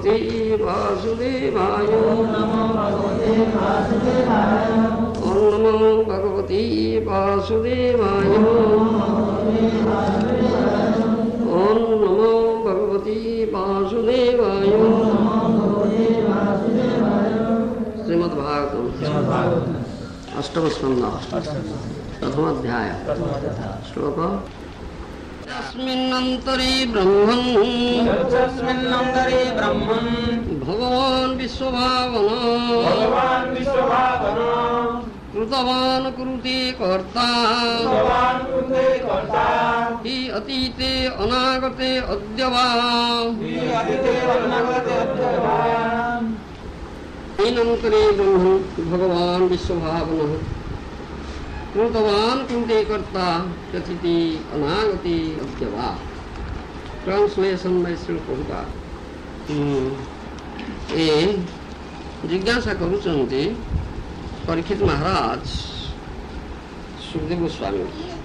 वासुदेवाय ओम नमो भगवते वासुदेवाय ओम नमो भगवते वासुदेवाय। श्रीमद्भागवतम अष्टम स्कंद प्रथम अध्याय श्लोक तस्मिन्नन्तरे ब्रह्मन् भगवान् विश्वभावना कृतवान् कुरुते कर्ता हि अतीते अनागते अद्य वा। तस्मिन्नन्तरे ब्रह्मन् भगवान् विश्वभावनः कृतवान् कुरुते कर्ता यथिति अनागति अद्य वा। Translation by Shri Prabhupada. ए जिज्ञासा करुचंती परीक्षित महाराज सुखदेव गोस्वामी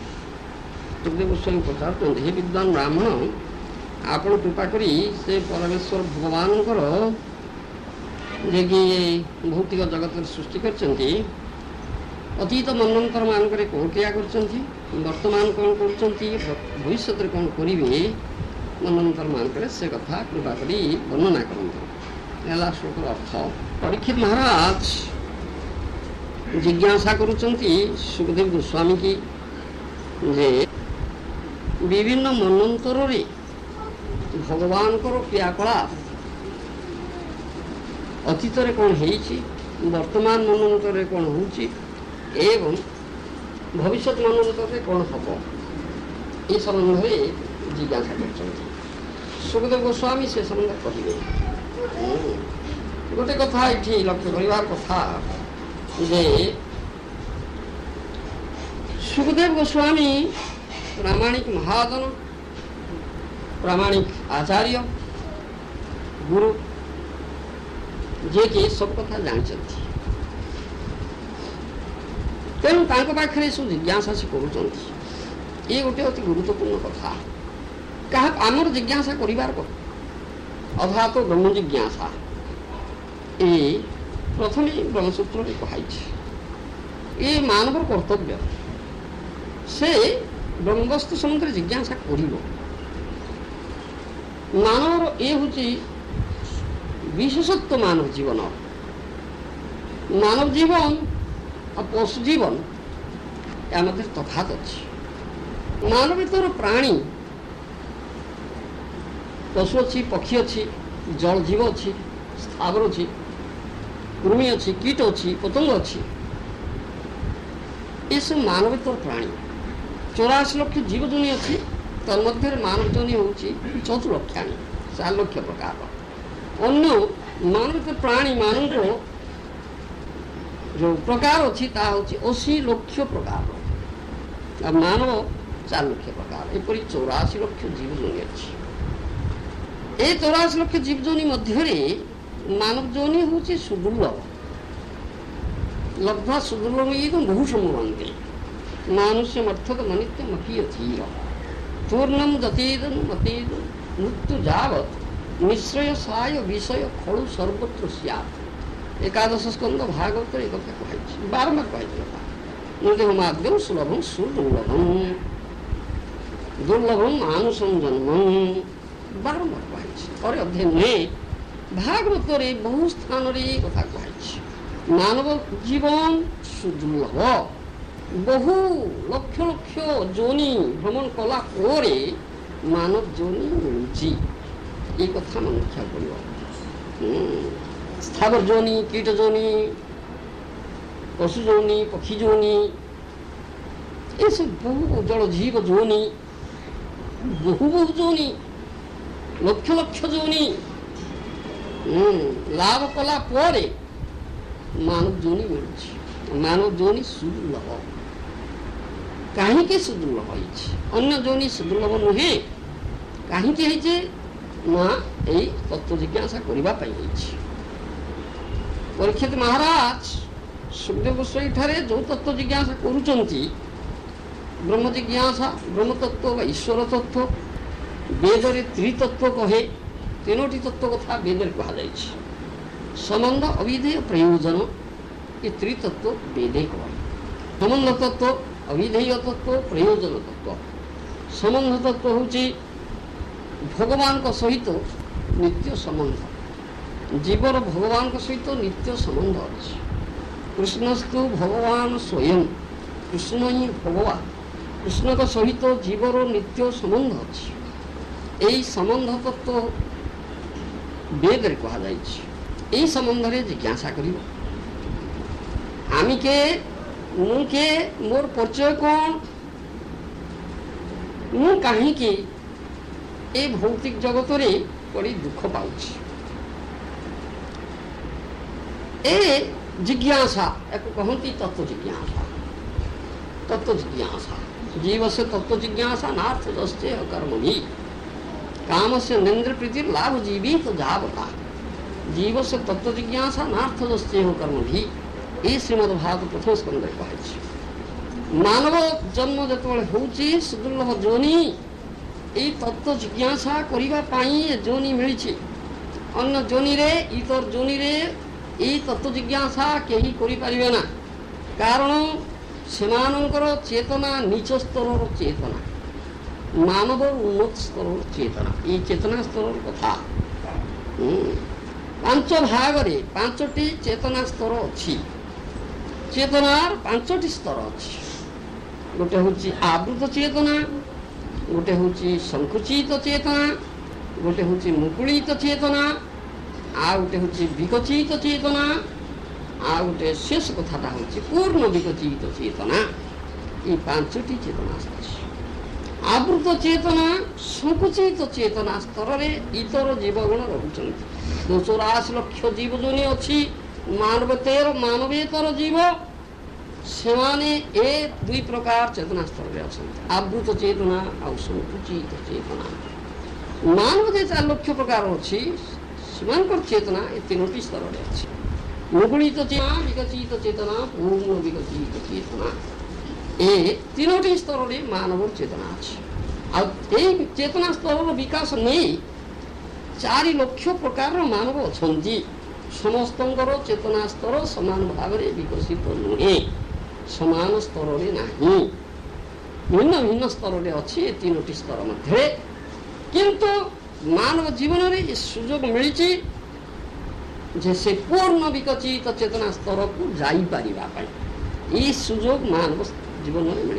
पचारुचंती हे विद्वान ब्राह्मण आपण कृपा करी से परमेश्वर भगवानकर जे कि भौतिक जगत सृष्टि करचंती अतीत मनंतर मानक कौन क्रिया वर्तमान कौन कर भविष्य कौन करेंगे मनंतर मानक से कथा कृपा करी वर्णना करते श्लोक अर्थ। परीक्षित महाराज जिज्ञासा करुचंती सुखदेव गोस्वामी की जे विभिन्न मनंतर भगवान क्रियाकलाप अतीत कौन है वर्तमान मनंतर कौन हो एवं भविष्य मनंतर कौन हम ये संबंध में जिज्ञासा कर सुखदेव गोस्वामी से संबंध कहे गोटे कथा ये लक्ष्य करार कथा जे सुखदेव गोस्वामी प्रामाणिक महाजन प्रामाणिक आचार्य गुरु जे कि सब कथा जानते तेणु पाखे सब जिज्ञासा से कर गोटे अति गुरुत्वपूर्ण कथा क्या आमर जिज्ञासा करार अधा तो ब्रह्म जिज्ञासा ये प्रथम ब्रह्मसूत्र कहुई ये मानव कर्तव्य से ब्रह्मवस्तु सम्बन्ध जिज्ञासा कर मानवर ये हूँ विशेषत्व मानव जीवन और पशु जीवन या मध्य तफात अच्छी मानवेतर प्राणी पशु अच्छी पक्षी अच्छी जल जीव अच्छी स्थावर अच्छी कृमि अच्छी कीट अच्छी पतंग अच्छी ये सब मानवेतर प्राणी 84 लक्ष जीव जोनि अच्छी तन्मध्य मानव जोनि हूँ 4 लक्षाणी 4 लक्ष प्रकार अन्य मानवेतर प्राणी मानव जो प्रकार अच्छी ता हूँ 80 लक्ष प्रकार मानव 4 लक्ष प्रकार एपरी 84 लक्ष जीव जोनि अच्छी ए 84 लक्ष जीव जोनि मध्य मानव जोनि हूँ सुदुर्लभ लब्धा सुदुर्लभ ये बहु सम्भवन्ति मानुष्य अर्थत मनित्य महीयधीर पूर्णम गतेदन मतेदन मृत्यु जावत निश्रय साय विषय खड़ु सर्वत्र स्यात्। एकादश स्कंद भागवत एक कथा कही बारंबार कही नृदेहमाद्यम सुलभम सुदुर्लभम दुर्लभम मानुषम जन्मम बारंबार कही और अध्ययन में भागवत बहु स्थान कथा कही मानव जीवन सुदुर्लभ बहु लक्ष लक्ष जोनि भ्रमण कला मानव जोनि मिलूँ ये कथा मन रखा पड़ो स्थावर जोनि कीट जोनि पशु जोनि पक्षी जोनि ये सब बहु जल जीव जोनि बहु बहु जोनि लक्ष लक्ष जोनि लाभ कला मानव जोनि मिलूँ मानव जोनि सुदुर्लभ कहीं सुदुर्लभ अन्य जोनि सुदुर्लभ नुहे कहीं ना यही तत्व जिज्ञासा करने परीक्षित महाराज सुखदेव गोस्वामी ठारे जो तत्व जिज्ञासा करुचंती ब्रह्म जिज्ञासा ब्रह्म तत्व व ईश्वर तत्व वेद त्रितत्व कहे तीनोटी तत्व कथा वेद कहुई संबंध अविधेय प्रयोजन ये त्रितत्व वेदे कह संबंध तत्व अविधेय तत्व प्रयोजन तत्व संबंध तत्व हूँ भगवान को सहित नित्य संबंध जीवर भगवान को सहित नित्य संबंध अच्छे कृष्णस्तु भगवान स्वयं कृष्ण ही भगवान कृष्ण को सहित जीवर नित्य संबंध अच्छे यही संबंध तत्व वेद कहुई संबंध में जिज्ञासा कर आमी के मुके मोर परिचय कौन मु कहीं ए भौतिक जगत रे बड़ी दुख पाउछि ए जिज्ञासा एक कहती तत्व जिज्ञासा जीव से तत्व जिज्ञासा नार्थ दस्ते कर्म भी काम से निंद्र प्रीति लाभ जीवी तो जावता जीव से तत्व जिज्ञासा नार्थ दस्ते कर्म भी ये श्रीमद्भागवत प्रथम स्कंद कही मानव जन्म जो होची सुदुर्लभ जोनि ये तत्व जिज्ञासा करने जोनि मिली अन्य जोनि रे इतर जोनि रे ये तत्व जिज्ञासा कहीं करें ना कारण सेमानंकर चेतना नीच स्तर चेतना मानव उन्नत स्तर चेतना ये चेतना स्तर कथा पांच भाग रे पांचटी चेतना स्तर अच्छी चेतनार पांचटी स्तर अच्छी गोटे हूँ आवृत चेतना गोटे हूँ संकुचित चेतना गोटे हूँ मुकुलित चेतना आ गोटे हूँ विकचित चेतना आ गोटे शेष कथाटा हूँ पूर्ण विकचित चेतना ये पांचटी चेतना अच्छी आवृत चेतना संकुचित चेतना स्तर में इतर जीवगण रोचन 280 लक्ष जीव जोनि अच्छी मानवेतर जीव सेमाने ए दुई प्रकार चेतना स्तर में अच्छा आवृत चेतना और संकुचित चेतना मानव जे 4 लक्ष प्रकार अच्छी चेतना ये तीनोटी स्तर में अच्छी मुकुलित चेतना विकचित चेतना पूर्ण विकचित चेतना ये तीनोटी स्तर में मानव चेतना अच्छी आ चेतना स्तर विकास नहीं 4 लक्ष प्रकार मानव अच्छा समस्त चेतना स्तर समान भाव में विकसित नुहे समान स्तर में नहीं भिन्न भिन्न स्तर में अच्छी तीनोटी स्तर मध्य किंतु मानव जीवन में ये सुजोग मिली से पूर्ण विकचित चेतना स्तर को जापर ये सुजोग मानव जीवन में मिली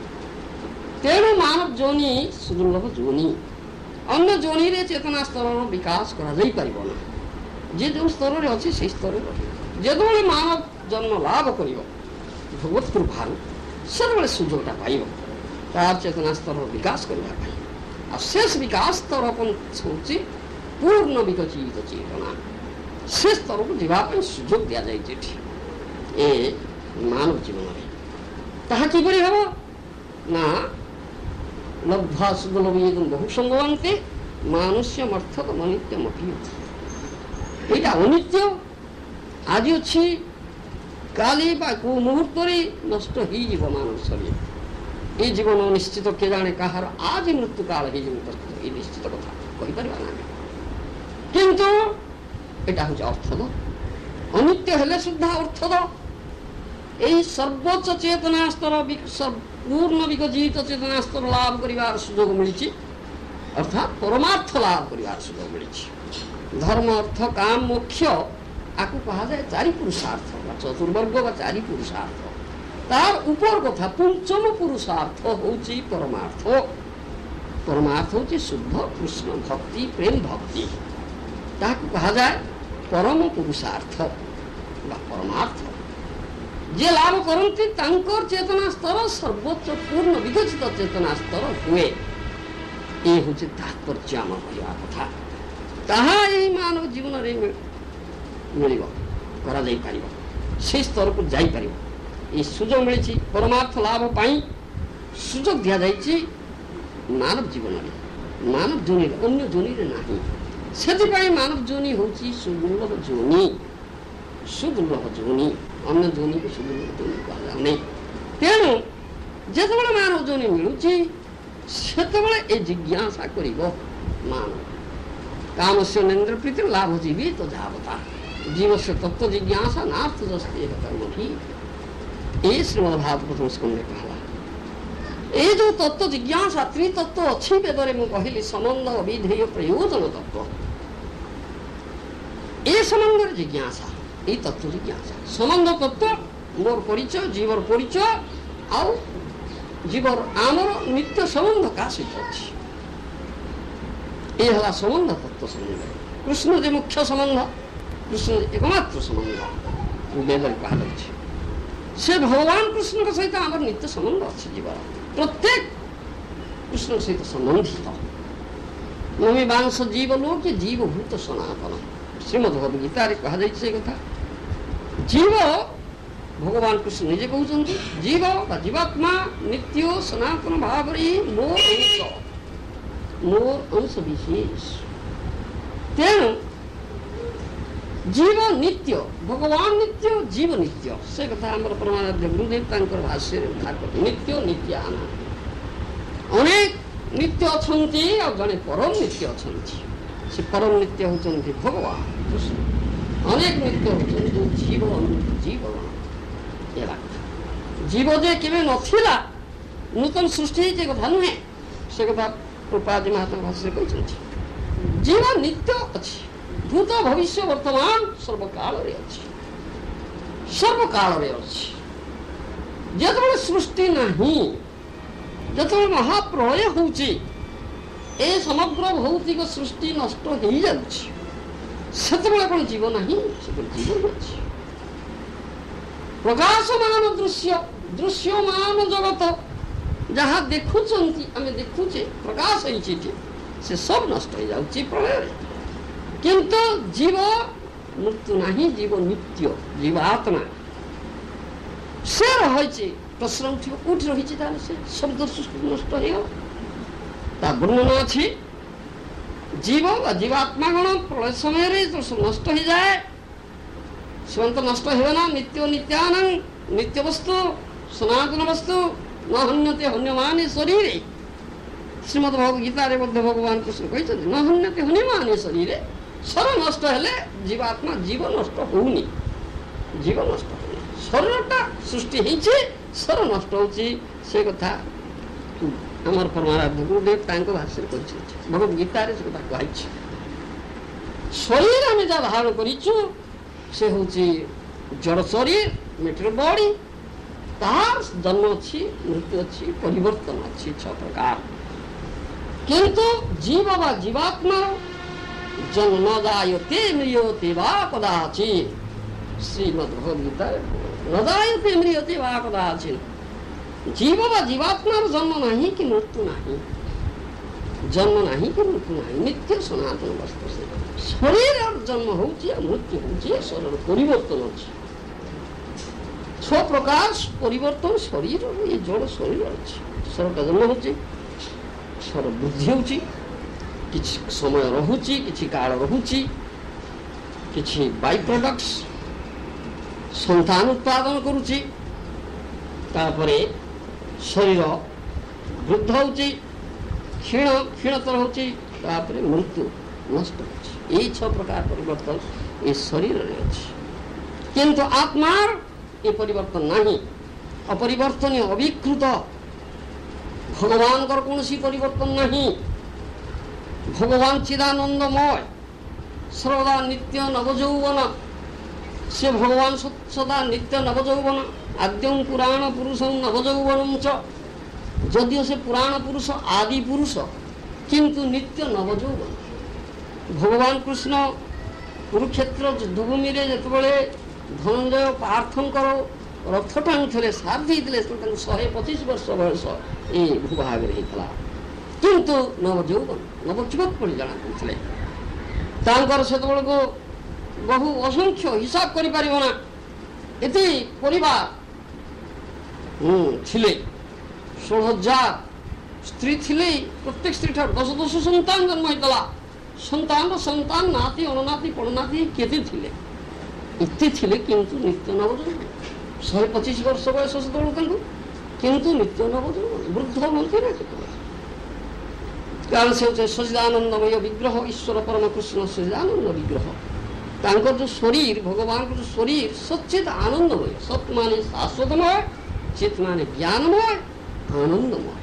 तेणु मानव जोनि सुदुर्लभ जोनि अन्य जोनि रे चेतना स्तर विकास कर जे जो स्तर में अच्छी से स्तर जो मानव जन्म लाभ कर भगवत कृपार से सुजोगटा पाइब तार चेतना स्तर विकास करने शेष विकास स्तर हूँ पूर्ण विकचित चेतना से स्तर को जावाई सुजोग दि जाए ए मानव जीवन में ताहा किपरि हबो ना लब्ध्वा सुदुर्लभं बहु संगवन्ते मानुष्यमर्थक अनित्यमपि एटा अनित्य आज अच्छी काली को मुहूर्त नष्ट हो मानव शरीर ये जीवन निश्चित किए जाने कहार आज मृत्यु काल हो निश्चित कथा कहीपर ना किंतु यहाँ हूँ अर्थद अनित्य हेले सुधा अर्थद यही सर्वोच्च चेतना स्तर पूर्ण विकसित चेतना स्तर लाभ कर सुजोग मिली अर्थात परमार्थ लाभ कर सुजोग मिली धर्म अर्थ काम मोक्ष आपको कहा जाए 4 पुरुषार्थ चतुर्वर्ग व 4 पुरुषार्थ तार ऊपर कथा पंचम पुरुषार्थ हूँ परमार्थ परमार्थ हूँ शुद्ध कृष्ण भक्ति प्रेम भक्ति ताकू कहा जाए परम पुरुषार्थ परमार्थ जे लाभ करती चेतना स्तर सर्वोच्च पूर्ण विकसित चेतना स्तर हुए ये हूँ तात्पर्य आम कहवा कथा ताहा यही मानव जीवन में मिल से स्तर को जापर ये सुजोग मिली परमार्थ लाभ पाई सुजोग दि जाए मानव जीवन में मानव जोनि अन्य जोनि नहीं से मानव जोनि हूँ सुदुर्लभ जोनि अन्य जोनि को सुदुर्लभ जोनि कहुना तेणु जिते मानव जोनि मिलूँ से जिज्ञासा कर मानव काम से नेन्द्र प्रीति लाभ जीवी तो जावता जीव से तत्व जिज्ञासा नार्थ जस्ती कर्म भी ये श्रीमद भागवत प्रथम स्कंद में कहला ये जो तत्व जिज्ञासा त्रितत्व अच्छी वेदरे मुझे कहली संबंध अविधेय प्रयोजन तत्व ये संबंध जिज्ञासा ये तत्व जिज्ञासा संबंध तत्व मोर परिचय जीवर परिचय आउ जीवर आमर नित्य संबंध का सहित अच्छी ये है संबंध तत्व संबंध कृष्ण जो मुख्य संबंध कृष्ण एकमात्र संबंध वेद कह से भगवान कृष्ण सहित आम नित्य संबंध अच्छे जीवन प्रत्येक कृष्ण सहित संबंधित नमी बांश जीव लोक जीवभूत सनातन श्रीमद भगवदगीता कह कथा जीव भगवान कृष्ण निजे कहते जीव जीवात्मा नित्य सनातन भाव मोर अंश विशेष तेणु जीव नित्य भगवान नित्य जीव नित्य से कथा आमर परमाराध्य गुरुदेव भाष्य उद्धार करते नित्य नित्यान अनेक नित्य अछंती और जड़े परम नित्य अछंती से परम नित्य होचंती भगवान कृष्ण अनेक नित्य होचंती जीव जीव ये जीव जे केवे नथिला नूतन सृष्टि जे कथा नुहे से कथा प्रपादी महात्मा भाष्य कहते जीव नित्य अच्छी भूत भविष्य वर्तमान सर्वकाल सर्वकाल जो सृष्टि नहीं जो महाप्रलय होची ए समग्र भौतिक सृष्टि नष्ट हो जाते जीव नहीं जीवन अच्छी प्रकाशमान दृश्य दृश्यमान जगत जहाँ देखुंट आम देखुचे प्रकाश से सब नष्ट हो जाए प्रलय किंतु जीव मृत्यु नहीं जीव नित्य जीवात्मा से रही प्रश्न उठ कौट रही से शब्द सृष्टि नष्ट हो वर्णन अच्छी जीव जीवात्मा गण प्रलय समय जो सब नष्ट हो जाए से तो नष्ट होना नित्य नित्यान नित्य वस्तु सनातन वस्तु न हन्यते हन्यमान शरीर श्रीमद भगवदगीता भगवान कृष्ण कहते न हन्यते हन्यमान शरीर शर नष्ट हेले जीवात्मा जीव नष्ट होनी जीव नष्ट होनी शरीरटा सृष्टि होइछे शर नष्ट होची से कथा आमर परमाराध्य गुरुदेव भाष्य कहते भगवदगीता से कथा कहछि शरीर आम जहाँ धारण करिछु से होची जड़ शरीर मेटेरियल बॉडी तार जन्म अच्छी मृत्यु अच्छी परिवर्तन अच्छी 6 प्रकार किंतु जीव व जीवात्मा जन्म न जायते म्रियते वा कदाचित् श्रीमद् भगवद्गीता न जायते म्रियते वा कदाचित् जीव व जीवात्मा जन्म नहीं कि मृत्यु नहीं जन्म नहीं कि मृत्यु नहीं नित्य सनातन वस्तु से शरीर जन्म होची मृत्यु होची शरीर परिवर्तन होची 6 प्रकार परिवर्तन शरीर ये जड़ शरीर अच्छी शरीर का जन्म होची शरीर वृद्धि होची किछि समय रहुची किछि काल रहुची किछि बाई प्रोडक्ट्स संतान उत्पादन करुची तापरे शरीर वृद्ध होची क्षीण क्षीणतर होची तापरे मृत्यु नष्ट होची ये 6 प्रकार परिवर्तन ये शरीर रे अछि किंतु आत्मार ये परिवर्तन नहीं अपरिवर्तनीय अविकृत भगवान कर कौन परिवर्तन नहीं भगवान चिदानंदमय सर्वदा नित्य नवजौवन से भगवान सदा नित्य नवजौवन आद्यं पुराण पुरुषं नवजौवनं च जदियो से पुराण पुरुष आदि पुरुष किंतु नित्य नवजौवन भगवान कृष्ण कुरुक्षेत्र युद्धभूमि रे जेतबेले धनंजय पार्थंकर रथ टाणुले साथ 125 वर्ष बयस ये भूभाग होता किंतु नवजौवन नवजुवक पड़ी जाना करते से को बहु असंख्य हिसाब कर पारिबना एति परिवार थिले 16,000 स्त्री थिले प्रत्येक स्त्री ठार 10 संतान जन्म होता संतान संतान नाती अणनाती पणनाती केते थिले इत्ते थिले किंतु नित्य नवजौवन 125 वर्ष बयस से किंतु नित्य नवजौवन वृद्ध मनते ना କାରଣ ସେ ହେଉଛନ୍ତି ସଚିଦାନନ୍ଦମୟ ବିଗ୍ରହ, ଈଶ୍ୱର ପରମ କୃଷ୍ଣ ସଚିଦାନନ୍ଦ ବିଗ୍ରହ। ତାଙ୍କର ଯେଉଁ ଶରୀର, ଭଗବାନଙ୍କର ଯେଉଁ ଶରୀର ସଚିତ ଆନନ୍ଦମୟ। ସତ୍ ମାନେ ଶାଶ୍ୱତମୟ, ଚିତ୍ ମାନେ ଜ୍ଞାନମୟ, ଆନନ୍ଦମୟ,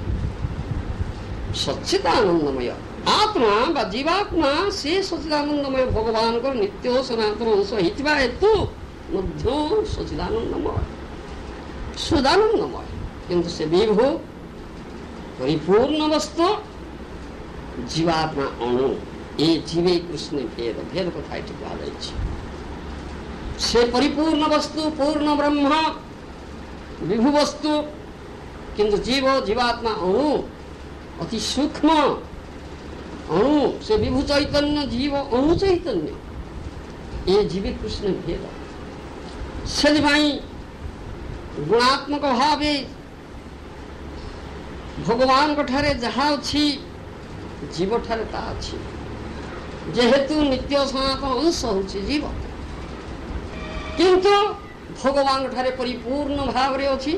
ସଚିତ ଆନନ୍ଦମୟ। ଆତ୍ମା ବା ଜୀବାତ୍ମା ସେ ସଚିଦାନନ୍ଦମୟ ଭଗବାନଙ୍କର ନିତ୍ୟ ସନାତନ ଅଂଶ ହେଇଥିବା ହେତୁ ମଧ୍ୟ ସଚିଦାନନ୍ଦମୟ, ସଦାନନ୍ଦମୟ। କିନ୍ତୁ ସେ ବିଭୁ ପରିପୂର୍ଣ୍ଣ ବସ୍ତୁ, ଜୀବାତ୍ମା ଅଣୁ। ଏ ଜୀବେ କୃଷ୍ଣ ଭେଦ, ଭେଦ କଥା ଏଠି କୁହାଯାଇଛି। ସେ ପରିପୂର୍ଣ୍ଣ ବସ୍ତୁ, ପୂର୍ଣ୍ଣ ବ୍ରହ୍ମ, ବିଭୁ ବସ୍ତୁ, କିନ୍ତୁ ଜୀବ ଜୀବାତ୍ମା ଅଣୁ, ଅତି ସୂକ୍ଷ୍ମ ଅଣୁ। ସେ ବିଭୁ ଚୈତନ୍ୟ, ଜୀବ ଅଣୁ ଚୈତନ୍ୟ। ଏ ଜୀବେ କୃଷ୍ଣ ଭେଦ। ସେଥିପାଇଁ ଗୁଣାତ୍ମକ ଭାବେ ଭଗବାନଙ୍କ ଠାରେ ଯାହା ଅଛି ଜୀବଠାରେ ତାହା ଅଛି। ଯେହେତୁ ନିତ୍ୟ ସନାତନ ଅଂଶ ହେଉଛି ଜୀବ, କିନ୍ତୁ ଭଗବାନଙ୍କ ଠାରେ ପରିପୂର୍ଣ୍ଣ ଭାବରେ ଅଛି,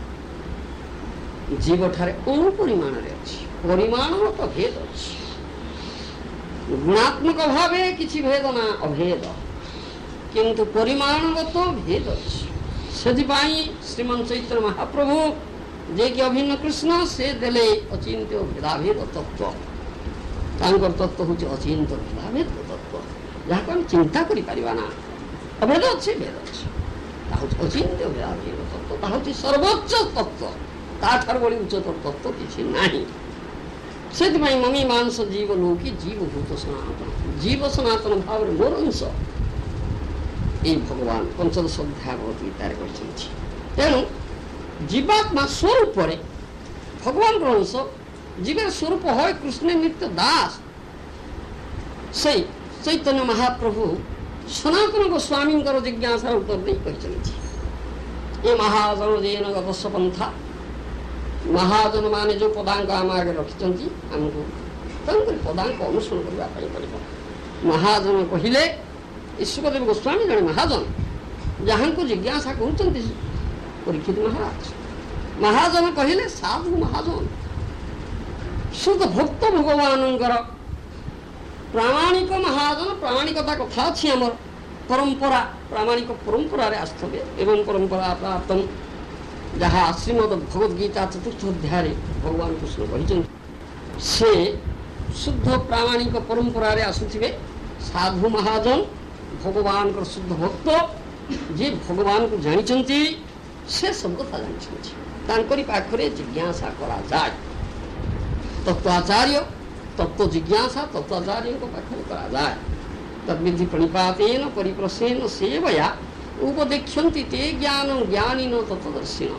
ଜୀବଠାରେ ଅଣୁ ପରିମାଣରେ ଅଛି। ପରିମାଣର ତ ଭେଦ ଅଛି, ଗୁଣାତ୍ମକ ଭାବେ କିଛି ଭେଦ ନା, ଅଭେଦ, କିନ୍ତୁ ପରିମାଣଗତ ଭେଦ ଅଛି। ସେଥିପାଇଁ ଶ୍ରୀମନ୍ ଚୈତନ୍ୟ ମହାପ୍ରଭୁ ଯିଏକି ଅଭିନ୍ନ କୃଷ୍ଣ, ସେ ଦେଲେ ଅଚିନ୍ତ୍ୟ ଭେଦାଭେଦ ତତ୍ତ୍ୱ। ତାଙ୍କର ତତ୍ତ୍ୱ ହେଉଛି ଅଚିନ୍ତ୍ୟ ଭେଦାଭେଦ ତତ୍ତ୍ୱ, ଯାହାକୁ ଆମେ ଚିନ୍ତା କରିପାରିବା ନା। ଅଭେଦ ଅଛି, ଭେଦ ଅଛି, ତାହା ହେଉଛି ଅଚିନ୍ତ୍ୟ ଭେଦାଭେଦ ତତ୍ତ୍ୱ, ତାହା ହେଉଛି ସର୍ବୋଚ୍ଚ ତତ୍ତ୍ୱ। ତାଠାରୁ ବଳି ଉଚ୍ଚତର ତତ୍ତ୍ୱ କିଛି ନାହିଁ। ସେଥିପାଇଁ ମମି ମାଂସ ଜୀବ ଲୌକି ଜୀବଭୂତ ସନାତନ, ଜୀବ ସନାତନ ଭାବରେ ମୋର ଅଂଶ, এই ଭଗବାନ ପଞ୍ଚଦଶ ଅଧ୍ୟାୟ ଭଗବତ ଗୀତାରେ କହିଛନ୍ତି। ତେଣୁ ଜୀବାତ୍ମା ସ୍ୱରୂପରେ ଭଗବାନଙ୍କର ଅଂଶ, ଜୀବର ସ୍ୱରୂପ হয় କୃଷ୍ଣ ନିତ୍ୟ ଦାସ। ସେଇ ଚୈତନ୍ୟ ମହାପ୍ରଭୁ ସନାତନ ଗୋସ୍ୱାମୀଙ୍କର ଜିଜ୍ଞାସାର ଉତ୍ତର ଦେଇ କହିଛନ୍ତି, ଏ ମହାଜନ ଜେନ ଗବଶ ପନ୍ଥା। ମହାଜନ ମାନେ ଯେଉଁ ପଦାଙ୍କ ଆମ ଆଗରେ ରଖିଛନ୍ତି, ଆମକୁ ତେଣୁକରି ପଦାଙ୍କ ଅନୁସରଣ କରିବା ପାଇଁ ପଡ଼ିବ। ମହାଜନ କହିଲେ ଈଶ୍ୱରଦେବ ଗୋସ୍ୱାମୀ ଜଣେ ମହାଜନ, ଯାହାଙ୍କୁ ଜିଜ୍ଞାସା କରୁଛନ୍ତି ପରୀକ୍ଷିତ ମହାରାଜ। ମହାଜନ କହିଲେ ସାଧୁ ମହାଜନ, ଶୁଦ୍ଧ ଭକ୍ତ ଭଗବାନଙ୍କର ପ୍ରାମାଣିକ ମହାଜନ। ପ୍ରାମାଣିକତା କଥା ଅଛି ଆମର ପରମ୍ପରା, ପ୍ରାମାଣିକ ପରମ୍ପରାରେ ଆସିଥିବେ। ଏବଂ ପରମ୍ପରା ପ୍ରାପ୍ତ ଯାହା ଶ୍ରୀମଦ ଭଗବତ ଗୀତା ଚତୁର୍ଥ ଅଧ୍ୟାୟରେ ଭଗବାନ କୃଷ୍ଣ କହିଛନ୍ତି, ସେ ଶୁଦ୍ଧ ପ୍ରାମାଣିକ ପରମ୍ପରାରେ ଆସୁଥିବେ। ସାଧୁ ମହାଜନ ଭଗବାନଙ୍କର ଶୁଦ୍ଧ ଭକ୍ତ, ଯିଏ ଭଗବାନଙ୍କୁ ଜାଣିଛନ୍ତି, ସେ ସବୁ କଥା ଜାଣିଛନ୍ତି। ତାଙ୍କରି ପାଖରେ ଜିଜ୍ଞାସା କରାଯାଏ। ତତ୍ତ୍ୱାଚାର୍ଯ୍ୟ, ତତ୍ତ୍ୱ ଜିଜ୍ଞାସା ତତ୍ତ୍ୱାଚାର୍ଯ୍ୟଙ୍କ ପାଖରେ କରାଯାଏ। ତଦ୍ବିଧି ପ୍ରଣିପାତେନ ପରିପ୍ରଶ୍ନେନ ସେବୟା ଉପଦେକ୍ଷନ୍ତି ତେ ଜ୍ଞାନ ଜ୍ଞାନୀନ ତତ୍ତ୍ୱଦର୍ଶିନ।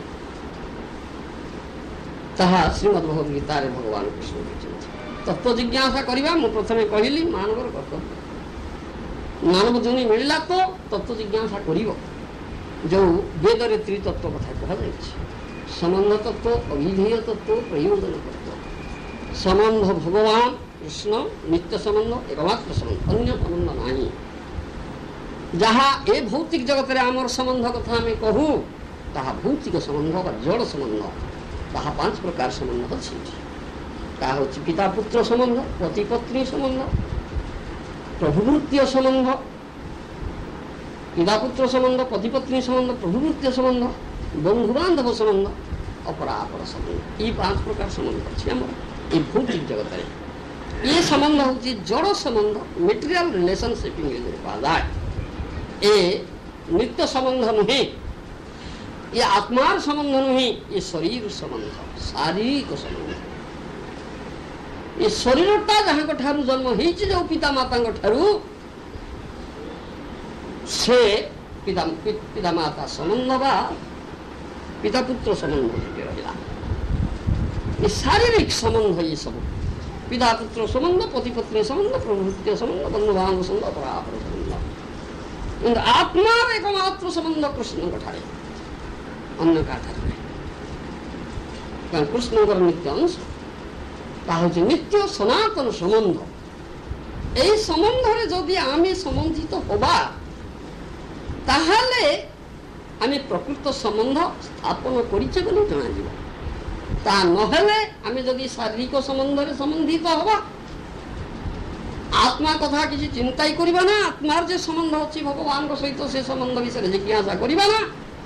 ତାହା ଶ୍ରୀମଦ୍ ଭଗବତ ଗୀତାରେ ଭଗବାନ କୃଷ୍ଣ କହିଛନ୍ତି। ତତ୍ତ୍ୱ ଜିଜ୍ଞାସା କରିବା, ମୁଁ ପ୍ରଥମେ କହିଲି, ମାନବର କର୍ତ୍ତବ୍ୟ। ମାନବ ଜଣେ ମିଳିଲା ତ ତତ୍ତ୍ୱ ଜିଜ୍ଞାସା କରିବ। ଯେଉଁ ବେଦରେ ତ୍ରିତତ୍ତ୍ୱ କଥା କୁହାଯାଇଛି, ସମ୍ବନ୍ଧ ତତ୍ତ୍ୱ, ଅଭିଧେୟ ତତ୍ତ୍ୱ, ପ୍ରୟୋଜନ ତତ୍ତ୍ୱ। ସମ୍ବନ୍ଧ ଭଗବାନ କୃଷ୍ଣ, ନିତ୍ୟ ସମ୍ବନ୍ଧ, ଏକମାତ୍ର ସମ୍ବନ୍ଧ, ଅନ୍ୟ ସମ୍ବନ୍ଧ ନାହିଁ। ଯାହା ଏ ଭୌତିକ ଜଗତରେ ଆମର ସମ୍ବନ୍ଧ କଥା ଆମେ କହୁ, ତାହା ଭୌତିକ ସମ୍ବନ୍ଧ ବା ଜଡ଼ ସମ୍ବନ୍ଧ। ତାହା 5 ପ୍ରକାର ସମ୍ବନ୍ଧ ଅଛି। ତାହା ହେଉଛି ପିତା ପୁତ୍ର ସମ୍ବନ୍ଧ, ପତି ପତ୍ନୀ ସମ୍ବନ୍ଧ, ପ୍ରଭୁଭୃତ୍ୟ ସମ୍ବନ୍ଧ, ପିତା ପୁତ୍ର ସମ୍ବନ୍ଧ, ପତିପତ୍ନୀ ସମ୍ବନ୍ଧ, ପ୍ରଭୁଭୃତ୍ୟ ସମ୍ବନ୍ଧ, ବନ୍ଧୁବାନ୍ଧବ ସମ୍ବନ୍ଧ, ଅପରାପର ସମ୍ବନ୍ଧ। এই 5 ପ୍ରକାର ସମ୍ବନ୍ଧ ଅଛି ଆମର এই ଭୌତିକ ଜଗତରେ। ଏ ସମ୍ବନ୍ଧ ହେଉଛି ଜଡ଼ ସମ୍ବନ୍ଧ, ମେଟେରିଆଲ ରିଲେସନସିପ୍ ଇଂରେଜୀରେ କୁହାଯାଏ। ଏ ନିତ୍ୟ ସମ୍ବନ୍ଧ ନୁହେଁ, ଏ ଆତ୍ମାର ସମ୍ବନ୍ଧ ନୁହେଁ, ଏ ଶରୀର ସମ୍ବନ୍ଧ, ଶାରୀରିକ ସମ୍ବନ୍ଧ। ଏ ଶରୀରଟା ଯାହାଙ୍କ ଠାରୁ ଜନ୍ମ ହେଇଛି, ଯେଉଁ ପିତା ମାତାଙ୍କ ଠାରୁ, ସେ ପିତାମାତା ସମ୍ବନ୍ଧ ବା ପିତା ପୁତ୍ର ସମ୍ବନ୍ଧ ଟିକେ ରହିଲା। ଏ ଶାରୀରିକ ସମ୍ବନ୍ଧ, ଏ ସବୁ ପିତା ପୁତ୍ର ସମ୍ବନ୍ଧ, ପତି ପତ୍ନୀ ସମ୍ବନ୍ଧ, ପ୍ରଭୁଭୃତ୍ୟ ସମ୍ବନ୍ଧ, ବନ୍ଧୁବାନ୍ଧବ ସମ୍ବନ୍ଧ, ଅପରାପର ସମ୍ବନ୍ଧ। କିନ୍ତୁ ଆତ୍ମାର ଏକମାତ୍ର ସମ୍ବନ୍ଧ କୃଷ୍ଣଙ୍କ ଠାରେ, ଅନ୍ୟ କାହାଠାରେ ନାହିଁ। କାରଣ କୃଷ୍ଣଙ୍କର ନିତ୍ୟ ଅଂଶ, ତାହା ହେଉଛି ନିତ୍ୟ ସନାତନ ସମ୍ବନ୍ଧ। এই ସମ୍ବନ୍ଧରେ ଯଦି ଆମେ ସମ୍ବନ୍ଧିତ ହେବା, ତାହେଲେ ଆମେ ପ୍ରକୃତ ସମ୍ବନ୍ଧ ସ୍ଥାପନ କରିଛେ ବୋଲି ଜଣାଯିବ। ता नहेले आमे जदि शारीरिक संबंध संबंधित हवा आत्मा कथा किसी चिंता ही करिबा ना आत्मार जे संबंध अछि भगवान को सहित से संबंध विषय जिज्ञासा करिबा ना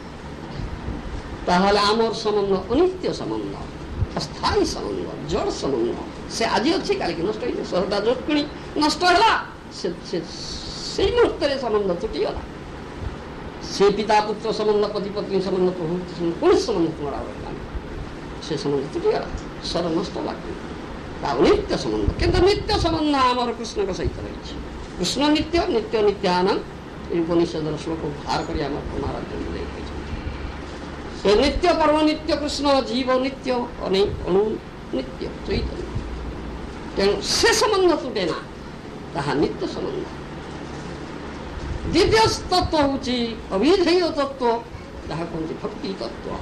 ताहले आमर संबंध अनित्य संबंध अस्थायी संबंध जड़ संबंध से आज अच्छी काल की नष्ट हो सहता जोटकिणी नष्ट है से मुहूर्त संबंध तुटीगला से पिता पुत्र संबंध पति पत्नी संबंध प्रभु कौन संबंध तुम्हारा रहा से संबंध तुटीगला सर नष्ट लगे नित्य संबंध किंतु नित्य संबंध आमर कृष्ण सहित रही कृष्ण नित्य नित्य नित्यानंद उपनिषद श्लोक उद्धार कर नित्य परम नित्य कृष्ण जीव नित्य अणु नित्य चैतन्य तेणु से संबंध तुटे ना ताहा नित्य संबंध द्वितीय तत्व हूँ अभिधेय तत्व जहाँ कहते भक्ति तत्व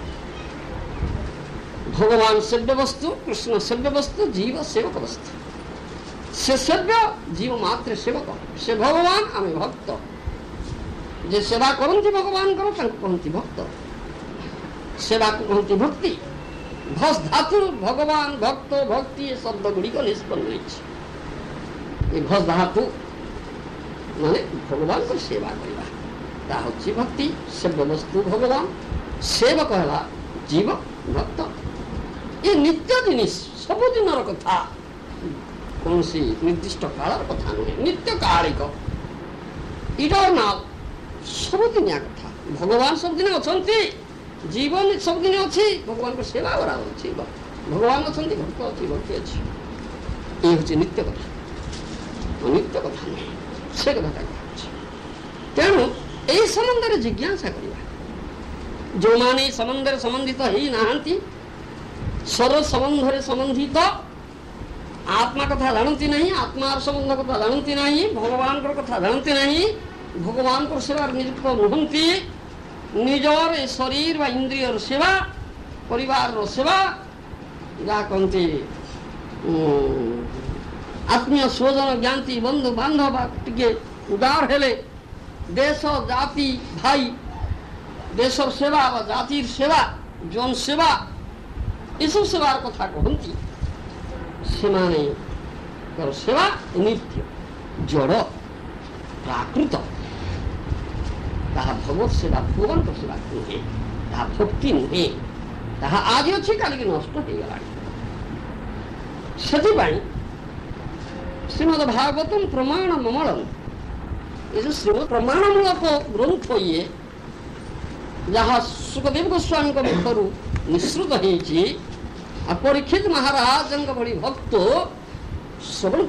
भगवान सेव्य वस्तु कृष्ण सेव्य वस्तु जीव सेवक वस्तु से सेव्य जीव मात्र सेवक से भगवान आम भक्त जे सेवा करती भगवान कहती भक्त सेवा को कहती भक्ति भस धातु भगवान भक्त भक्ति ये शब्द गुड़िक निष्पन्न ये भस धातु माने भगवान को सेवा करवा भक्ति सेव्य वस्तु भगवान सेवक है जीव भक्त ये नित्य जिनिस सबुदिन कथा कौन सी निर्दिष्ट काल कथा नुहे नित्य कालिक इटरनाल सबुदिनिया कथा भगवान सबदिन अच्छा जीवन सबदिन अच्छी भगवान को सेवा करा भगवान अच्छा भक्त अच्छी भक्ति अच्छी ये हूँ नित्य कथा नित्य कथा नुहे से कथा तेणु यही संबंध जिज्ञासा करवा जो माने संबंध संबंधित ही नहांती सर्व संबंध संबंधित आत्मा कथा जानती नहीं आत्मार संबंध कथा जानती नहीं भगवान कथा जानती नहीं भगवान को सेवा नियुक्त नुहंती निजर शरीर व इंद्रियर सेवा परिवार सेवा जहाँ कहते आत्मीय स्वजन ज्ञाति बंधु बांधव टिके उदार हेले देश जाति भाई देशर सेवा व जातिर सेवा जन सेवा सब सेवार कथा कहती से सेवा नित्य जड़ प्राकृत भगवत सेवा भगवान को सेवा नुहे भक्ति नुहे आज अच्छी काल की नष्ट हो गला श्रीमद भागवतम प्रमाण ममलम ये जो श्रीमद प्रमाणमूलक ग्रंथ ये जहाँ सुखदेव गोस्वामी को मुखर निश्रुत होती परीक्षित महाराज बड़ी भक्त श्रवण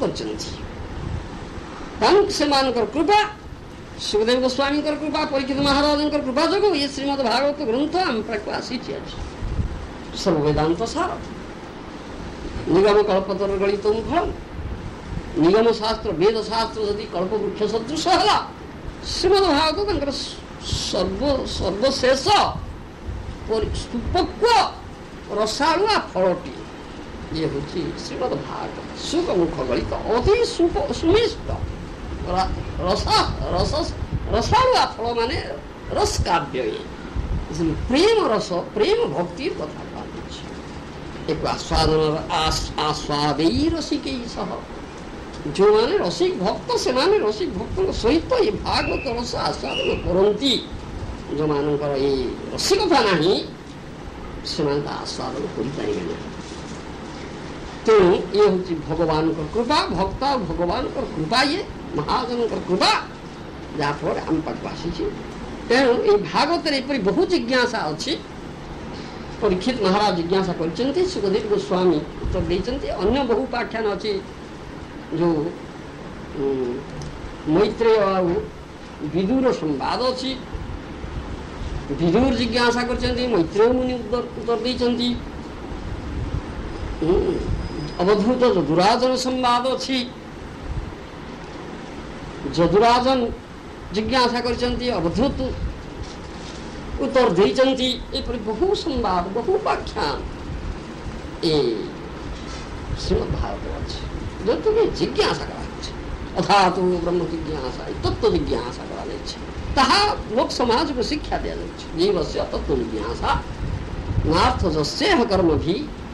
कर कृपा सुखदेव गोस्वामी कृपा परीक्षित महाराज कृपा जो ये श्रीमद भागवत ग्रंथ आम पाक आसी सर्ववेदांत सार निगम कल्पतर गणित फल निगम शास्त्र वेद शास्त्र यदि कल्पवृक्ष सदृश है श्रीमद भागवत सर्वशेष सुपक्व रसालुआ फलटी ये हूँ श्रीमद भागवत सुखमुख गणित अति सुमिष्ट रसालुआ फल माने रस काव्य प्रेम रस प्रेम भक्ति कथा एक आस्वादे रसिक सह जो माने रसिक भक्त से माने रसिक भक्त सहित ये भागवत रस आस्वादन करती जो मानकर ये रसिकता नहीं से आस्वादन कर तेणु ये हूँ भगवान कृपा भक्त भगवान कृपा ये महाजन कृपा जहाँफल आम पाक आसी तेणु ये भागवत बहुत जिज्ञासा अच्छी परीक्षित महाराज जिज्ञासा कर सुखदेव गोस्वामी उत्तर देते अन्य बहु उपाख्यान अच्छी जो मैत्रेय और विदुर संवाद अच्छी विदुर जिज्ञासा कर मैत्रेय मुनि उत्तर देते अवधूत जदुराजन संवाद अच्छी जदुराजन जिज्ञासा कर अवधूत उत्तर देते ये बहु संवाद बहु उपाख्यान ये श्रीमद भागवत अच्छे जो तुम्हें जिज्ञासा करा अथा तो ब्रह्म जिज्ञासा तत्व जिज्ञासा करा लोक समाज को शिक्षा दिया जीव से तत्व जिज्ञासा नार्थ जस्येह कर्म भी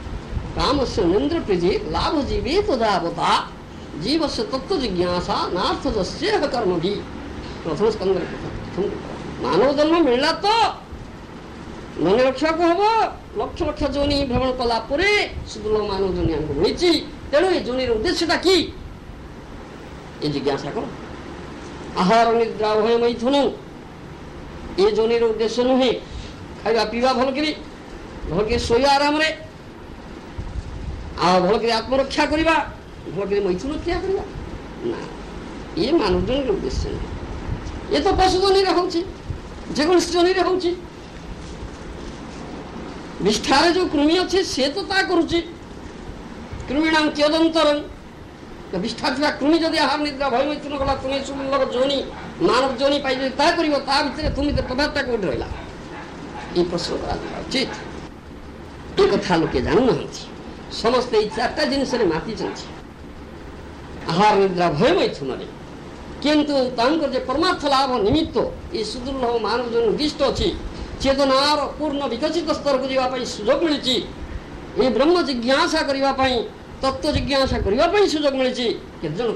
कामस्य निन्द्र प्रीति लाभ जीवे तदावता जीवस्य तत्व जिज्ञासा नार्थजस्येह कर्म भी। प्रथम स्कंद मानव जन्म मिलला तो मन रक्षा को हम लक्ष लक्ष जोनि भ्रमण कला परे सुदुर्लभ मानव जोनि हमको मिली। तेणु ये जोनिर उद्देश्यटा कि ये जिज्ञासा करो। आहार निद्रा भय मैथुन ये जोनिर उद्देश्य नुहे खाଇବା ପିଇବା ଭଲ ଶୋଇବା ଆରାମରେ ଆଉ ଭଲ କରି ଆତ୍ମରକ୍ଷା କରିବା ଭଲ କରି ମୈଥୁନ କ୍ରିୟା କରିବା ନା ଇଏ ମାନବ ଜନିର ଉଦ୍ଦେଶ୍ୟ ନୁହେଁ। ଏ ତ ପଶୁ ଜନିରେ ହେଉଛି ଯେକୌଣସି ଜନିରେ ହେଉଛି। ବିଷ୍ଠାରେ ଯୋଉ କୃମି ଅଛି ସେ ତ ତା କରୁଛି କୃମିଣାଂ ତ୍ୟଜନ୍ତରଂ। ବିଷ୍ଠା ଥିବା କୃମି ଯଦି ଆହାର ନିଦ୍ରା ଭୟ ମୈଥୁନ କଲା ତୁମେ ସୁଲଭ ଯୋନି ମାନବ ଯୋନି ପାଇ ଯଦି ତାହା କରିବ ତା ଭିତରେ ତୁମେ ପ୍ରଭାବଟା କୋଉଠି ରହିଲା ये प्रश्न करा उचित। ये कथा लोके जानू समस्ते चार्टा जिनस माति आहार निद्रा भय मैथुन किंतु परमार्थ लाभ निमित्त ये सुदुर्लभ मानव जो उद्दिष्ट अच्छी चेतनार पूर्ण विकसित स्तर को जावाई सुजोग मिली। ये ब्रह्म जिज्ञासा करने तत्व जिज्ञासा करने सुजोग मिली। केतजन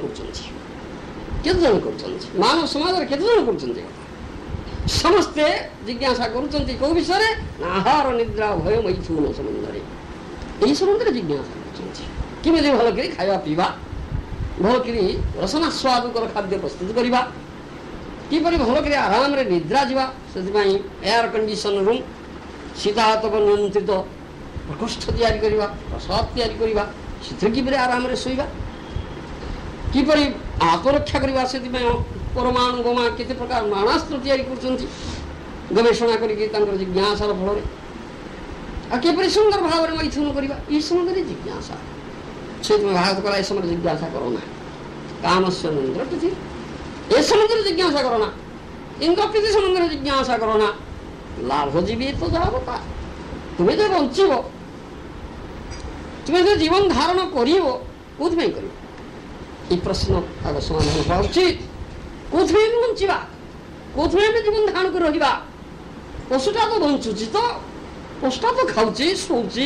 कर मानव समाज केतजन कर समस्ते जिज्ञासा करुँच कौ विषय आहार निद्रा भय मैथुन संबंध यही संबंध में जिज्ञासा करमी भल कर खावा पीवा भल कर रसना स्वादुकर खाद्य प्रस्तुत करवा किपर भल कर आराम रे निद्रा जावा से एयर कंडीशन रूम शीतातप नियंत्रित प्रकोष्ठ तैयारी करवा प्रसाद तैयारी करवा किपर आराम रे शोवा किपर आत्मरक्षा करवा से परमाणु बोमा केते प्रकार मानास्त्र तैयारी कर गवेषणा करके जिज्ञासार फल किपर सुंदर भाव में मैथुन करवा ये संबंध में जिज्ञासा से भाग कला ये समय जिज्ञासा करो ना काम से इंद्र प्रीति ये संबंध में जिज्ञासा करो ना इंद्र प्रीति संबंध में जिज्ञासा करो ना लाभ जीवी तो जावता तुम्हें जो बंचब तुम्हें जो जीवन धारण कर प्रश्न आग समाधान होगा उचित कौन बंचा कौन जीवन धारण कर रहा पशुटा तो बंचुची तो पशुटा तो खाऊँ शोची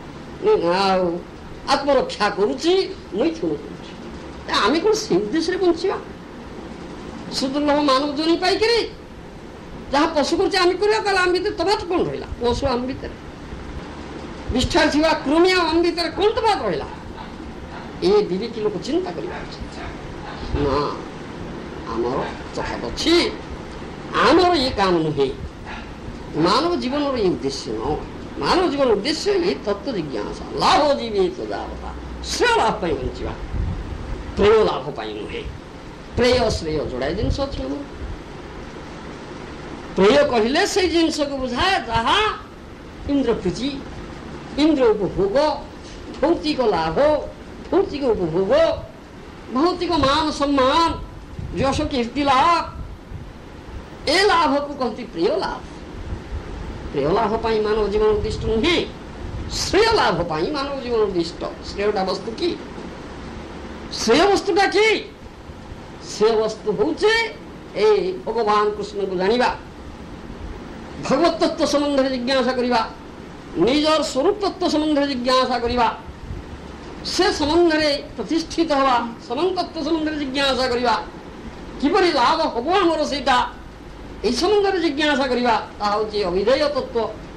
आत्मरक्षा करुच्ची मैथुन करें कौन से उद्देश्य बंचा सुदुर्लभ मानव जोनि पाइक जहाँ पशु कर आम भर तफात कौन रहा पशु आम भर निष्ठा थी कृमि आम भर कौन तफात रहा ये विवेक लोक चिंता करना आमर तफात अच्छी आमर ये काम नुहे मानव जीवन ये उद्देश्य न मानव जीवन उद्देश्य ये तत्व जिज्ञासा लाभ जीवे तो जावता श्रेय लाभ बंचा प्रेय लाभ नुहे प्रेय श्रेय जोड़ाए जिनस अच्छे प्रेय कहले से जिनस को बुझाए जहाँ इंद्र प्रीति इंद्र उपभोग भौतिक लाभ भौतिक उपभोग भौतिक मान सम्मान यश कीर्ति लाभ ए लाभ को कहती प्रिय लाभ मानव जीवन उद्दिष्ट नुहे श्रेय लाभ मानव जीवन उद्दिष्ट श्रेयटा वस्तु की श्रेय वस्तुटा कि श्रेय वस्तु हूँ भगवान कृष्ण को जानिबा भगवत तत्व संबंध जिज्ञासा करवा निजर स्वरूप तत्व संबंध जिज्ञासा करवा से संबंध में प्रतिष्ठित हवा समान तत्व संबंध जिज्ञासा करवा किपर लाभ हम आमर से यही संबंध में जिज्ञासा करवा अविधेय तत्व